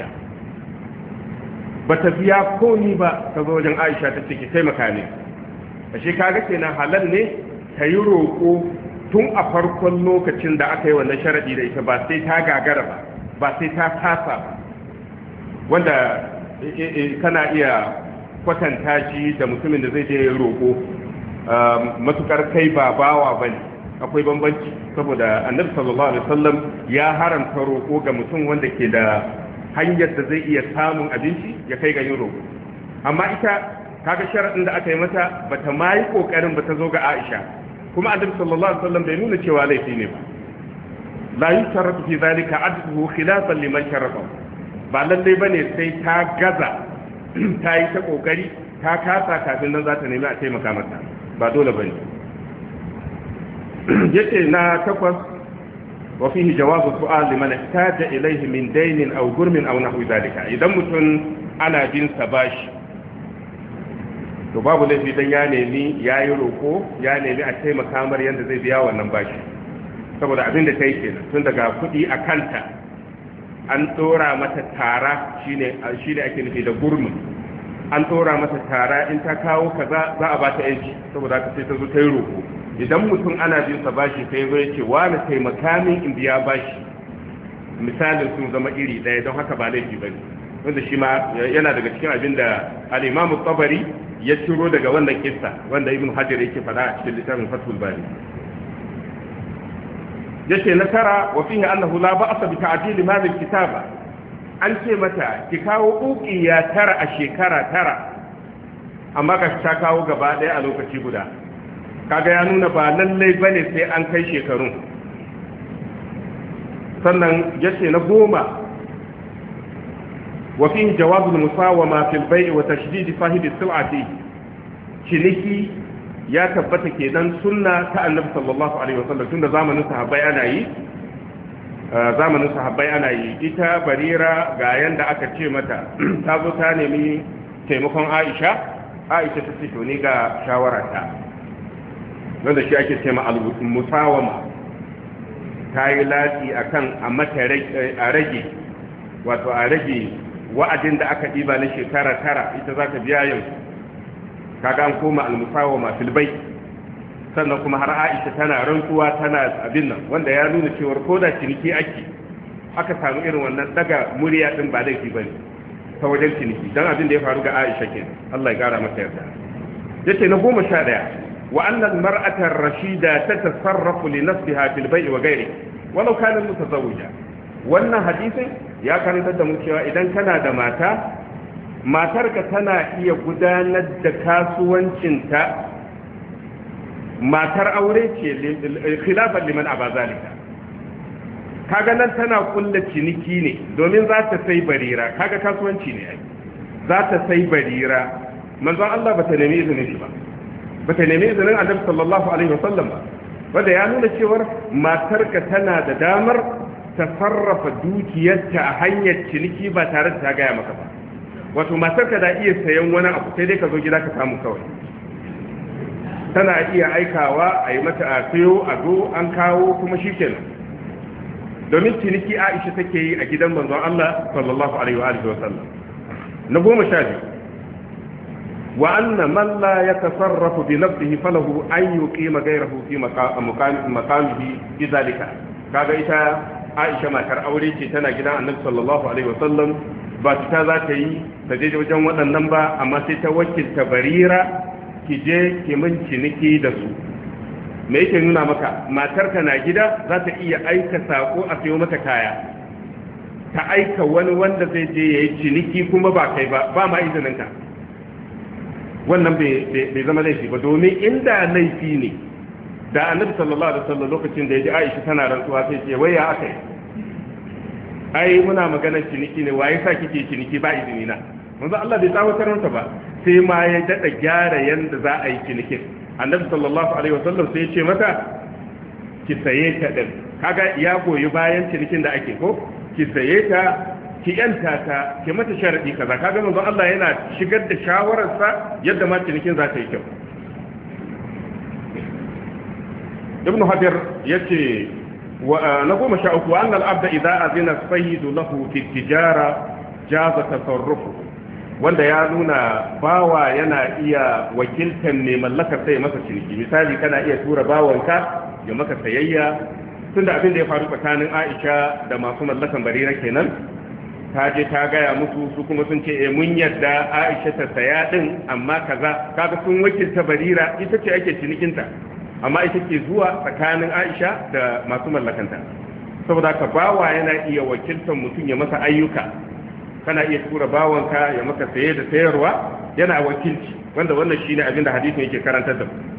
bata biya komi ba ta zo wajen Aisha ta ce ki taimaka ne. Ashe kaga kenan halal ne ta yi roƙo tun a farkon lokacin da aka yi wannan sharadi da ita, ba sai ta gagara ba, ba sai ta kasa ba, wanda kana iya kwatanta shi da mutumin da zai je roƙo, matukar kai ba bawa bane, akwai bambanci, saboda Annabi sallallahu alaihi wasallam ya haramta roƙo ga mutum wanda ke da hanyar da zai iya samun abinci ya kai ga yin roƙo. Amma ita kaga sharadin da aka yi mata bata ma yi kokarin ba ta zo ga Aisha, kuma Annabi sallallahu alaihi wasallam bai nuna cewa laifi ne ba. La yusharatu fi zalika adluhu khilafan liman sharafa. Ba lalle bane sai ta gaza ta yi ta kokari ta kasa kafin nan za ta nemi a taimaka mata, ba dole bane. Yace na takwas, wa fihi jawazu su'al liman ihtaja ilayhi min daynin aw gurmin aw nahwi dhalika idan mutum ana bin sa bashi to babu laifi dan ya nemi yayi roko ya nemi a taimaka mar yanda zai biya wannan bashi saboda abin da kai kenan tun daga kudi a kanta an dora mata tara shine shine ake nufi da gurmin an dora mata tara in ta kawo kaza za a ba ta yanci saboda haka sai ta zo ta yi roko idan mutum ana bin sa bashi sai zo yace wani taimaka min in biya bashi misalin sun zama iri daya don haka ba laifi bane wanda shi ma yana daga cikin abin da al-Imam Tabari ya ciro daga wannan kissa wanda Ibn Hajar yake fada a cikin littafin Fathul Bari yace na tara wa fihi annahu la ba'sa bi ta'dil hadhihi al-kitaba an ce mata ki kawo uqiya tara a shekara tara amma ka ta kawo gaba daya a lokaci guda kaga ya nuna ba lallai bane sai an kai shekarun sannan yace na goma wa fihi jawab al-musawama fi al-bay' wa tashdid fahid as-sil'ati ciniki ya tabbata kenan sunna ta annabi sallallahu alaihi wasallam tunda zamanin sahabbai ana yi zamanin sahabbai ana yi ita barira ga yanda aka ce mata ta zo ta nemi taimakon Aisha Aisha ta ce to ni ga shawara ta wanda shi ake ce ma al-musawama ta yi lati akan a mata a rage wato a rage wa'adin da aka diba na shekara tara ita za ta biya yanzu kaga an koma al-musawama fil bayt sannan kuma har Aisha tana rantsuwa tana abin nan wanda ya nuna cewa ko da ciniki ake aka samu irin wannan daga murya din ba laifi bane ta wajen ciniki dan abin da ya faru ga Aisha kenan Allah ya gara mata yarda yace na goma sha ɗaya wa anna al-mar'ata ar-rashida tatasarrafu li nafsiha fil bay' wa ghayri walau kana mutazawwija wannan hadisin ya karanta da mu cewa idan kana da mata matarka tana iya gudanar da kasuwancinta matar aure ce khilafan liman abazalika kaga nan tana kulla ciniki ne domin za ta sai barira kaga kasuwanci ne ai za ta sai barira manzon Allah bata nemi izinin shi ba bata nemi izinin Annabi sallallahu alaihi wasallam ba wanda ya nuna cewa matarka tana da damar ta sarrafa dukiyarta a hanyar ciniki ba tare da ta gaya maka ba wato matarka da iya sayan wani abu sai dai ka zo gida ka samu kawai tana iya aikawa a yi mata a sayo a zo an kawo kuma shi kenan domin ciniki Aisha take yi a gidan manzon Allah sallallahu alaihi wa alihi wa sallam na goma sha biyu wa anna man la yatasarrafu bi nafsihi falahu an yuqima ghayrahu fi maqamihi bidhalika kaga ita Aisha matar aure ce tana gidan Annabi sallallahu alaihi wa sallam ba ta za ta yi ta je wajen waɗannan ba amma sai ta wakilta barira ki je ki min ciniki da su me yake nuna maka matarka na gida za ta iya aika sako a sayo mata kaya ta aika wani wanda zai je yayi ciniki kuma ba kai ba ba ma izinin ka wannan bai zama laifi ba domin inda laifi ne da Annabi sallallahu alaihi wasallam lokacin da ya ji Aisha tana rantsuwa sai ce wai ya akai ai muna maganar ciniki ne waye sa kike ciniki ba izini na manzo Allah bai tsawatar mata ba sai ma ya dada gyara yanda za a yi cinikin Annabi sallallahu alaihi wasallam sai ya ce mata ki saye ta din kaga ya goyi bayan cinikin da ake ko ki saye ta ki yanta ta ki mata sharadi kaza kaga manzo Allah yana shigar da shawarar sa yadda ma cinikin za ta yi kyau Ibn Hajar yace na goma sha uku annal abda idza azina sayyidu lahu fi tijara jaza tasarrufu wanda ya nuna bawa yana iya wakiltan mai mallakar sai masa ciniki misali kana iya tura bawanka ya maka sayayya tunda abin da ya faru tsakanin Aisha da masu mallakan barira kenan ta je ta gaya musu su kuma sun ce eh mun yadda Aisha ta saya din amma kaza kaga sun wakilta barira ita ce ake cinikinta amma ita ke zuwa tsakanin Aisha da masu mallakanta saboda ka bawa yana iya wakiltar mutum ya masa ayyuka kana iya tura bawanka ya maka saye da sayarwa yana wakilci wanda wannan shine abin da hadisin yake karantar da mu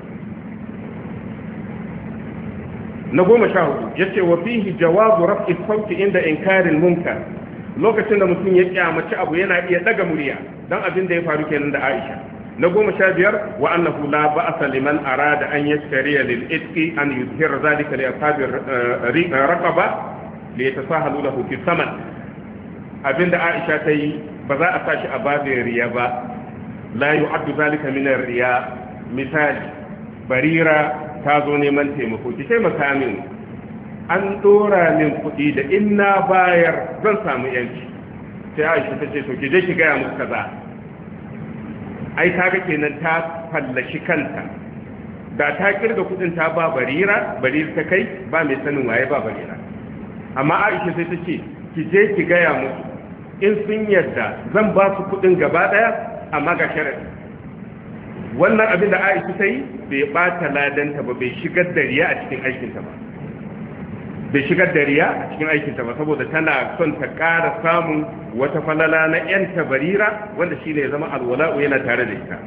na goma sha hudu yace wa fihi jawazu raf'i sauti inda inkarin munkar lokacin da mutum ya kyamaci abu yana iya daga murya dan abin da ya faru kenan da Aisha na goma sha biyar wa annahu la ba'sa liman arada an yashtariya lil itqi an yuzhir zalika li ashabi raqaba li yatasahalu lahu fi saman abinda Aisha ta yi ba za a sashi a babin riya ba la yu'addu zalika min riya misali barira ta zo neman taimako ki taimaka min an dora min kuɗi da in na bayar zan samu yanci sai Aisha ta ce to ki je ki gaya musu kaza ai kaga kenan ta fallashi kanta da ta kirga kudin ta ba barira barira ta kai ba mai sanin waye ba barira amma Aisha sai ta ce ki je ki gaya musu in sun yarda zan ba su kudin gaba daya amma ga sharadi wannan abin da Aisha ta yi bai bata ladanta ba bai shigar da riya a cikin aikinta ba bai shigar da riya a cikin aikinta ba saboda tana son ta ƙara samun wata falala na yanta barira wanda shi ne ya zama alwala'u yana tare da ita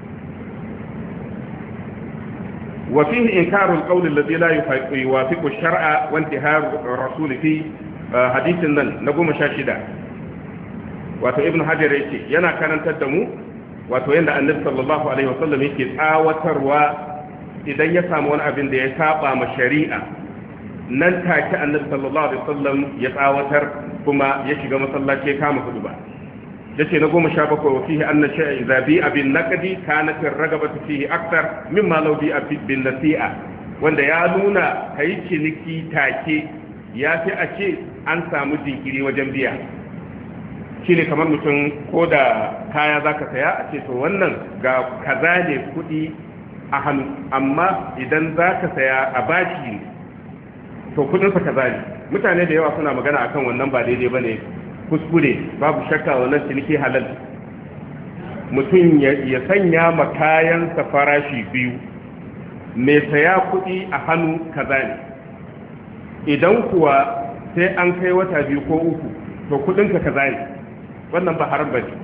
wa fihi inkarul qawl alladhi la yuwafiqu ash-shar'a wa intihar ar-rasul fi hadithin nan na goma sha shida wato ibn hajar yake yana karantar da mu wato yanda annabi sallallahu alaihi wasallam yake tsawatarwa idan ya samu wani abin da ya saba ma shari'a nan take annabi sallallahu alaihi wasallam ya tsawatar kuma ya shiga masallaci ya kama huduba yace na goma sha bakwai wa fihi anna shay'a idza bi'a bin naqdi kanat ar-ragabatu fihi akthar mimma law bi'a bin nasi'a wanda ya nuna kai ciniki take ya fi a ce an samu jinkiri wajen biya shine kamar mutum ko da kaya zaka saya a ce to wannan ga kaza ne kudi a hannu amma idan zaka saya a bashi to kudinsa kaza ne mutane da yawa suna magana akan wannan ba daidai bane kuskure babu shakka wannan ciniki halal mutum ya sanya ma kayansa farashi biyu mai saya kudi a hannu kaza ne idan kuwa sai an kai wata biyu ko uku to kudinka kaza ne wannan ba haram bane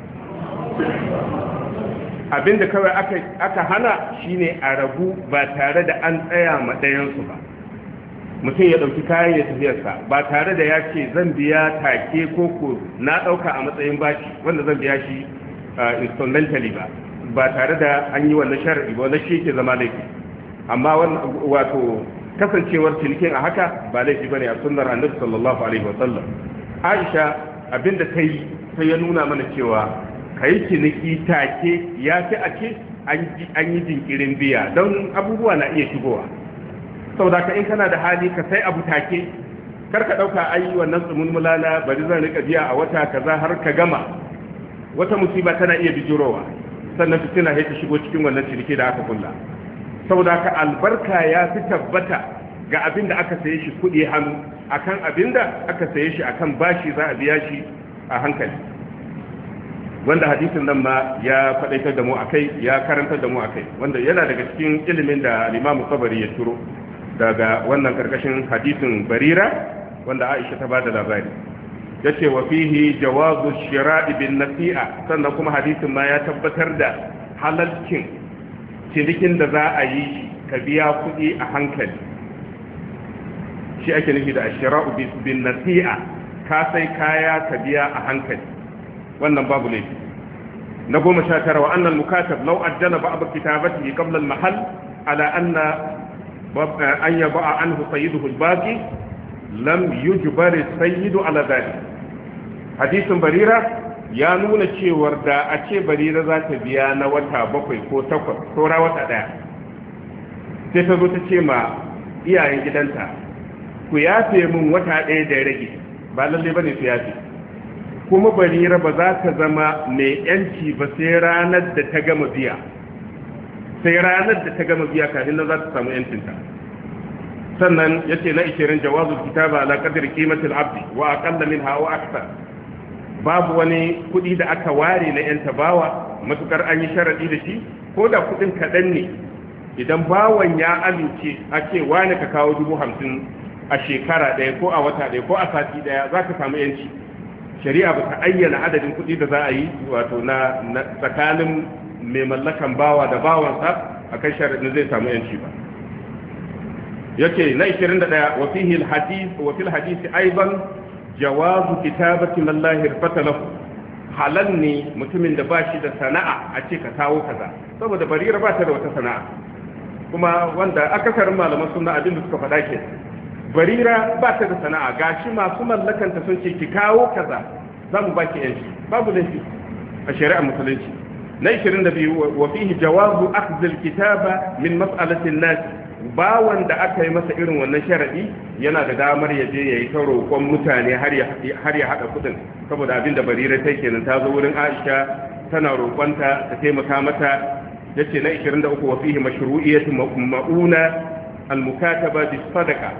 abinda kawai aka aka hana shine a rabu ba tare da an tsaya ma ɗayan su ba mutum ya ɗauki kayan ya tafiyarsa ba tare da ya ce zan biya take koko na ɗauka a matsayin bashi wanda zan biya shi instrumentally ba ba tare da an yi wannan shar'i ba wannan shi ke zama laifi amma wato kasancewar cinikin a haka ba laifi bane a sunnar annabi sallallahu alaihi wa sallam Aisha abinda ta yi sai ya nuna mana cewa kai ciniki take ya fi a ce an yi jinkirin biya don abubuwa na iya shigowa saboda ka in kana da hali ka sai abu take kar ka dauka ai wannan tsumun mulala bari zan rika biya a wata kaza har ka gama wata musiba tana iya bijirowa sannan fitina sai ta shigo cikin wannan ciniki da aka kulla saboda ka albarka ya fi tabbata ga abin da aka saye shi kudi hannu akan abin da aka saye shi akan bashi za a biya shi a hankali wanda hadisin nan ma ya faɗaitar da mu akai ya karantar da mu akai wanda yana daga cikin ilimin da al-Imam Tabari ya turo daga wannan karkashin hadisin barira wanda Aisha ta bada labari yace wa fihi jawazu shira'i bin nasi'a sannan kuma hadisin ma ya tabbatar da halalcin cinikin da za a yi ka biya kuɗi a hankali shi ake nufi da ashira'u bin nasi'a ka sai kaya ka biya a hankali wannan babu laifi na goma sha tara wa annal mukatab law ajjana ba'd kitabatihi qabla al-mahall ala anna an yaba anhu sayyiduhu al-baqi lam yujbar sayyidu ala dhalik hadisin barira ya nuna cewar da a ce barira za ta biya na wata bakwai ko takwas saura wata daya sai ta zo ta ce ma iyayen gidanta ku yafe min wata daya da rage ba lalle bane su yafe kuma barira ba za ta zama mai yanci ba sai ranar da ta gama biya sai ranar da ta gama biya kafin nan za ta samu yancinta sannan yace na ishirin jawazu kitaba ala qadri qimati al-abd wa aqalla minha wa akthar babu wani kudi da aka ware na yan tabawa matukar an yi sharadi da shi ko da kudin kadan ne idan bawan ya amince a ce wani ka kawo dubu hamsin a shekara daya ko a wata daya ko a sati daya za ka samu yanci shari'a ba ta ayyana adadin kudi da za a yi wato na tsakanin mai mallakan bawa da bawansa a kan sharadin zai samu yanci ba yake na ishirin da ɗaya wa fihi alhadith wa fil hadith aidan jawazu kitabati man la hirfata lahu halal ne mutumin da ba shi da sana'a a ce ka kawo kaza, saboda barira ba ta da wata sana'a, kuma wanda akasarin malaman sunna abin da suka faɗa ke barira ba ta da sana'a, gashi masu mallakanta sun ce ki kawo kaza za mu baki yanci, babu laifi a shari'ar musulunci. Na ishirin da biyu wa fihi jawazu akhdhil kitaba min mas'alatin nas, bawan da aka yi masa irin wannan sharadi yana da damar ya je yayi ta roƙon mutane har ya har ya hada kudin, saboda abin da barira ta kenan, ta zo wurin Aisha tana roƙonta ta taimaka mata. yace na ishirin da uku wa fihi mashru'iyyatu ma'una al-mukataba bis sadaqa,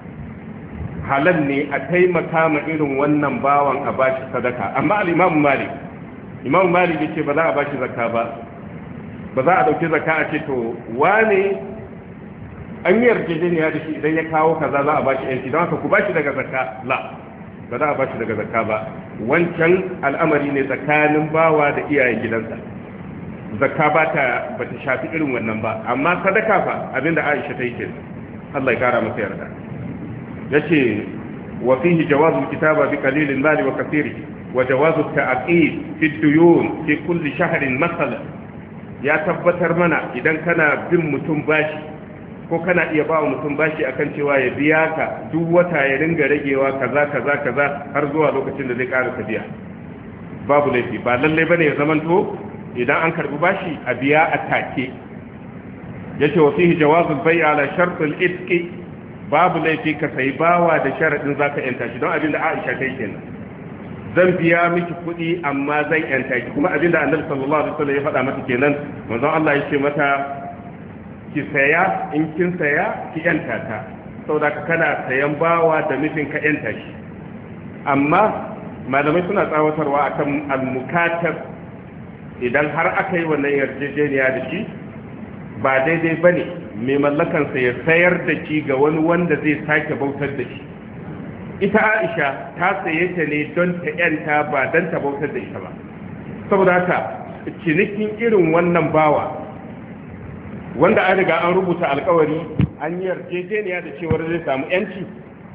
halal ne a taimaka ma irin wannan bawan a bashi sadaka. Amma al-Imam Malik Imam Malik yace ba za a bashi zakka ba, ba za a dauki zakka a ce to wane an yi yarjejeniya da shi idan ya kawo kaza za a bashi yanci don haka ku bashi daga zakka, la ba za a bashi daga zakka ba. Wancan al'amari ne tsakanin bawa da iyayen gidansa, zakka ba ta ba ta shafi irin wannan ba. Amma sadaka fa abinda Aisha ta yi ke, Allah ya kara masa yarda. yace wa fihi jawazu kitaba bi qalilin mali wa kathiri wa jawazu ta'qid fi duyun fi kulli shahrin masalan, ya tabbatar mana idan kana bin mutum bashi ko kana iya ba mutum bashi akan cewa ya biya ka duk wata ya ringa ragewa kaza kaza kaza har zuwa lokacin da zai ƙara biya, babu laifi. Ba lalle bane ya zamanto idan an karbi bashi a biya a take. yace wa fihi jawazul bay' ala shart al-itqi, babu laifi ka sai bawa da sharadin zaka yanta shi, don abinda Aisha ta yi kenan, zan biya miki kuɗi amma zan yanta ki, kuma abinda Annabi sallallahu alaihi wasallam ya faɗa mata kenan. manzon Allah ya ce mata ki saya, in kin saya ki yanta ta, saboda kana sayan bawa da nufin ka yanta shi. Amma malamai suna tsawatarwa akan al-mukatab, idan har aka yi wannan yarjejeniya da shi ba daidai bane mai mallakansa ya sayar da shi ga wani wanda zai sake bautar da shi. Ita Aisha ta saye ta ne don ta yanta ba don ta bautar da ita ba, saboda haka cinikin irin wannan bawa wanda an riga an rubuta alkawari an yi yarjejeniya da cewar zai samu yanci,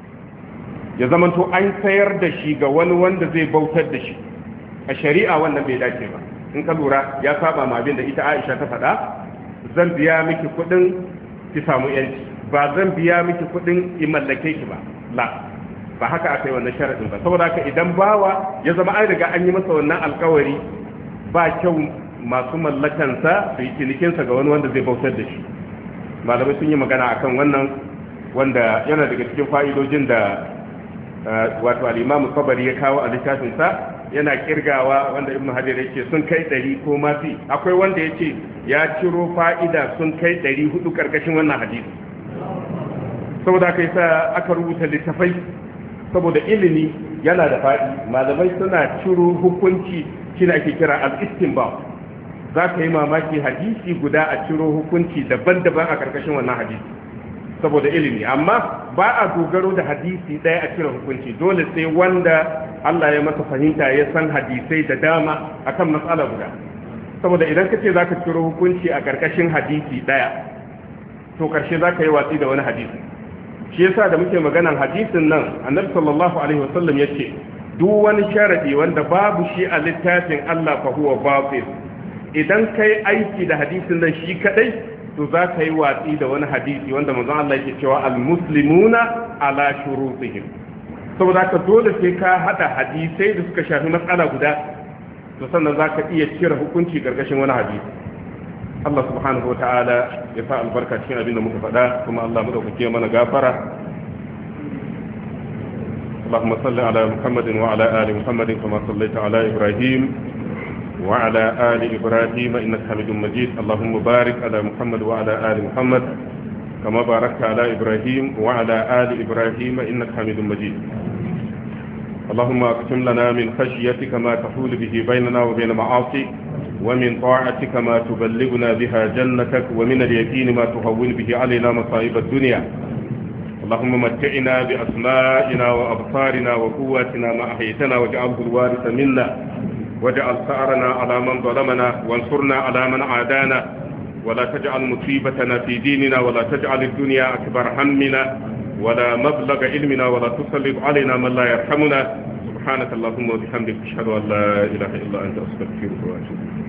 ya zamanto an sayar da shi ga wani wanda zai bautar da shi, a shari'a wannan bai dace ba. In ka lura ya saba ma abin da ita Aisha ta faɗa, zan biya miki kuɗin ki samu yanci, ba zan biya miki kuɗin in mallake ki ba, la ba haka aka yi wannan sharadin ba. Saboda haka idan bawa ya zama an riga an yi masa wannan alkawari, ba kyau masu mallakansa su yi cinikinsa ga wani wanda zai bautar da shi. Malamai sun yi magana akan wannan, wanda yana daga cikin fa'idojin da wato al-Imam Tabari ya kawo a littafinsa, yana kirgawa wanda Ibn Hajar yake sun kai ɗari ko ma fi. Akwai wanda yace ya ciro fa'ida sun kai ɗari hudu karkashin wannan hadisi. Saboda kai sa aka rubuta littafai, saboda ilimi yana da faɗi. Malamai suna ciro hukunci shine ake kira al-istinbat. Za ka yi mamaki hadisi guda a ciro hukunci daban-daban a karkashin wannan hadisi, saboda ilimi. Amma ba a dogaro da hadisi ɗaya a cire hukunci, dole sai wanda Allah ya masa fahimta ya san hadisai da dama akan matsala guda. Saboda idan ka ce za ka ciro hukunci a karkashin hadisi ɗaya, to karshe za ka yi watsi da wani hadisi. Shi yasa da muke maganan hadisin nan, Annabi sallallahu alaihi wasallam yace duk wani sharadi wanda babu shi a littafin Allah fa huwa batil. Idan kai aiki da hadisin nan shi kadai, to za ka yi watsi da wani hadisi wanda manzon Allah yake cewa al-muslimuna ala shurutihim. Saboda ka dole sai ka hada hadisai da suka shafi matsala guda, to sannan za ka iya cire hukunci gargashin wani hadisi. Allah subhanahu wata'ala ya sa albarka cikin abin da muka faɗa, kuma Allah mu dauke mana gafara. Allahumma salli ala Muhammadin wa ala ali Muhammadin kama sallaita ala Ibrahim وعلى آل إبراهيم إنك حميد مجيد. اللهم بارك على محمد وعلى آل محمد كما باركت على إبراهيم وعلى آل إبراهيم إنك حميد مجيد. اللهم اقسم لنا من خشيتك ما تحول به بيننا وبين معاصيك، ومن طاعتك ما تبلغنا بها جنتك، ومن اليقين ما تهون به علينا مصائب الدنيا. اللهم متعنا بأسمائنا وأبصارنا وقواتنا ما أحيتنا، واجعله الوارث منا، واجعل ثأرنا على من ظلمنا، وانصرنا على من عادانا، ولا تجعل مصيبتنا في ديننا، ولا تجعل الدنيا أكبر همنا ولا مبلغ علمنا، ولا تسلط علينا من لا يرحمنا. subhanakallahumma wa bihamdika ashhadu an la ilaha illa anta astaghfiruka wa atubu ilayk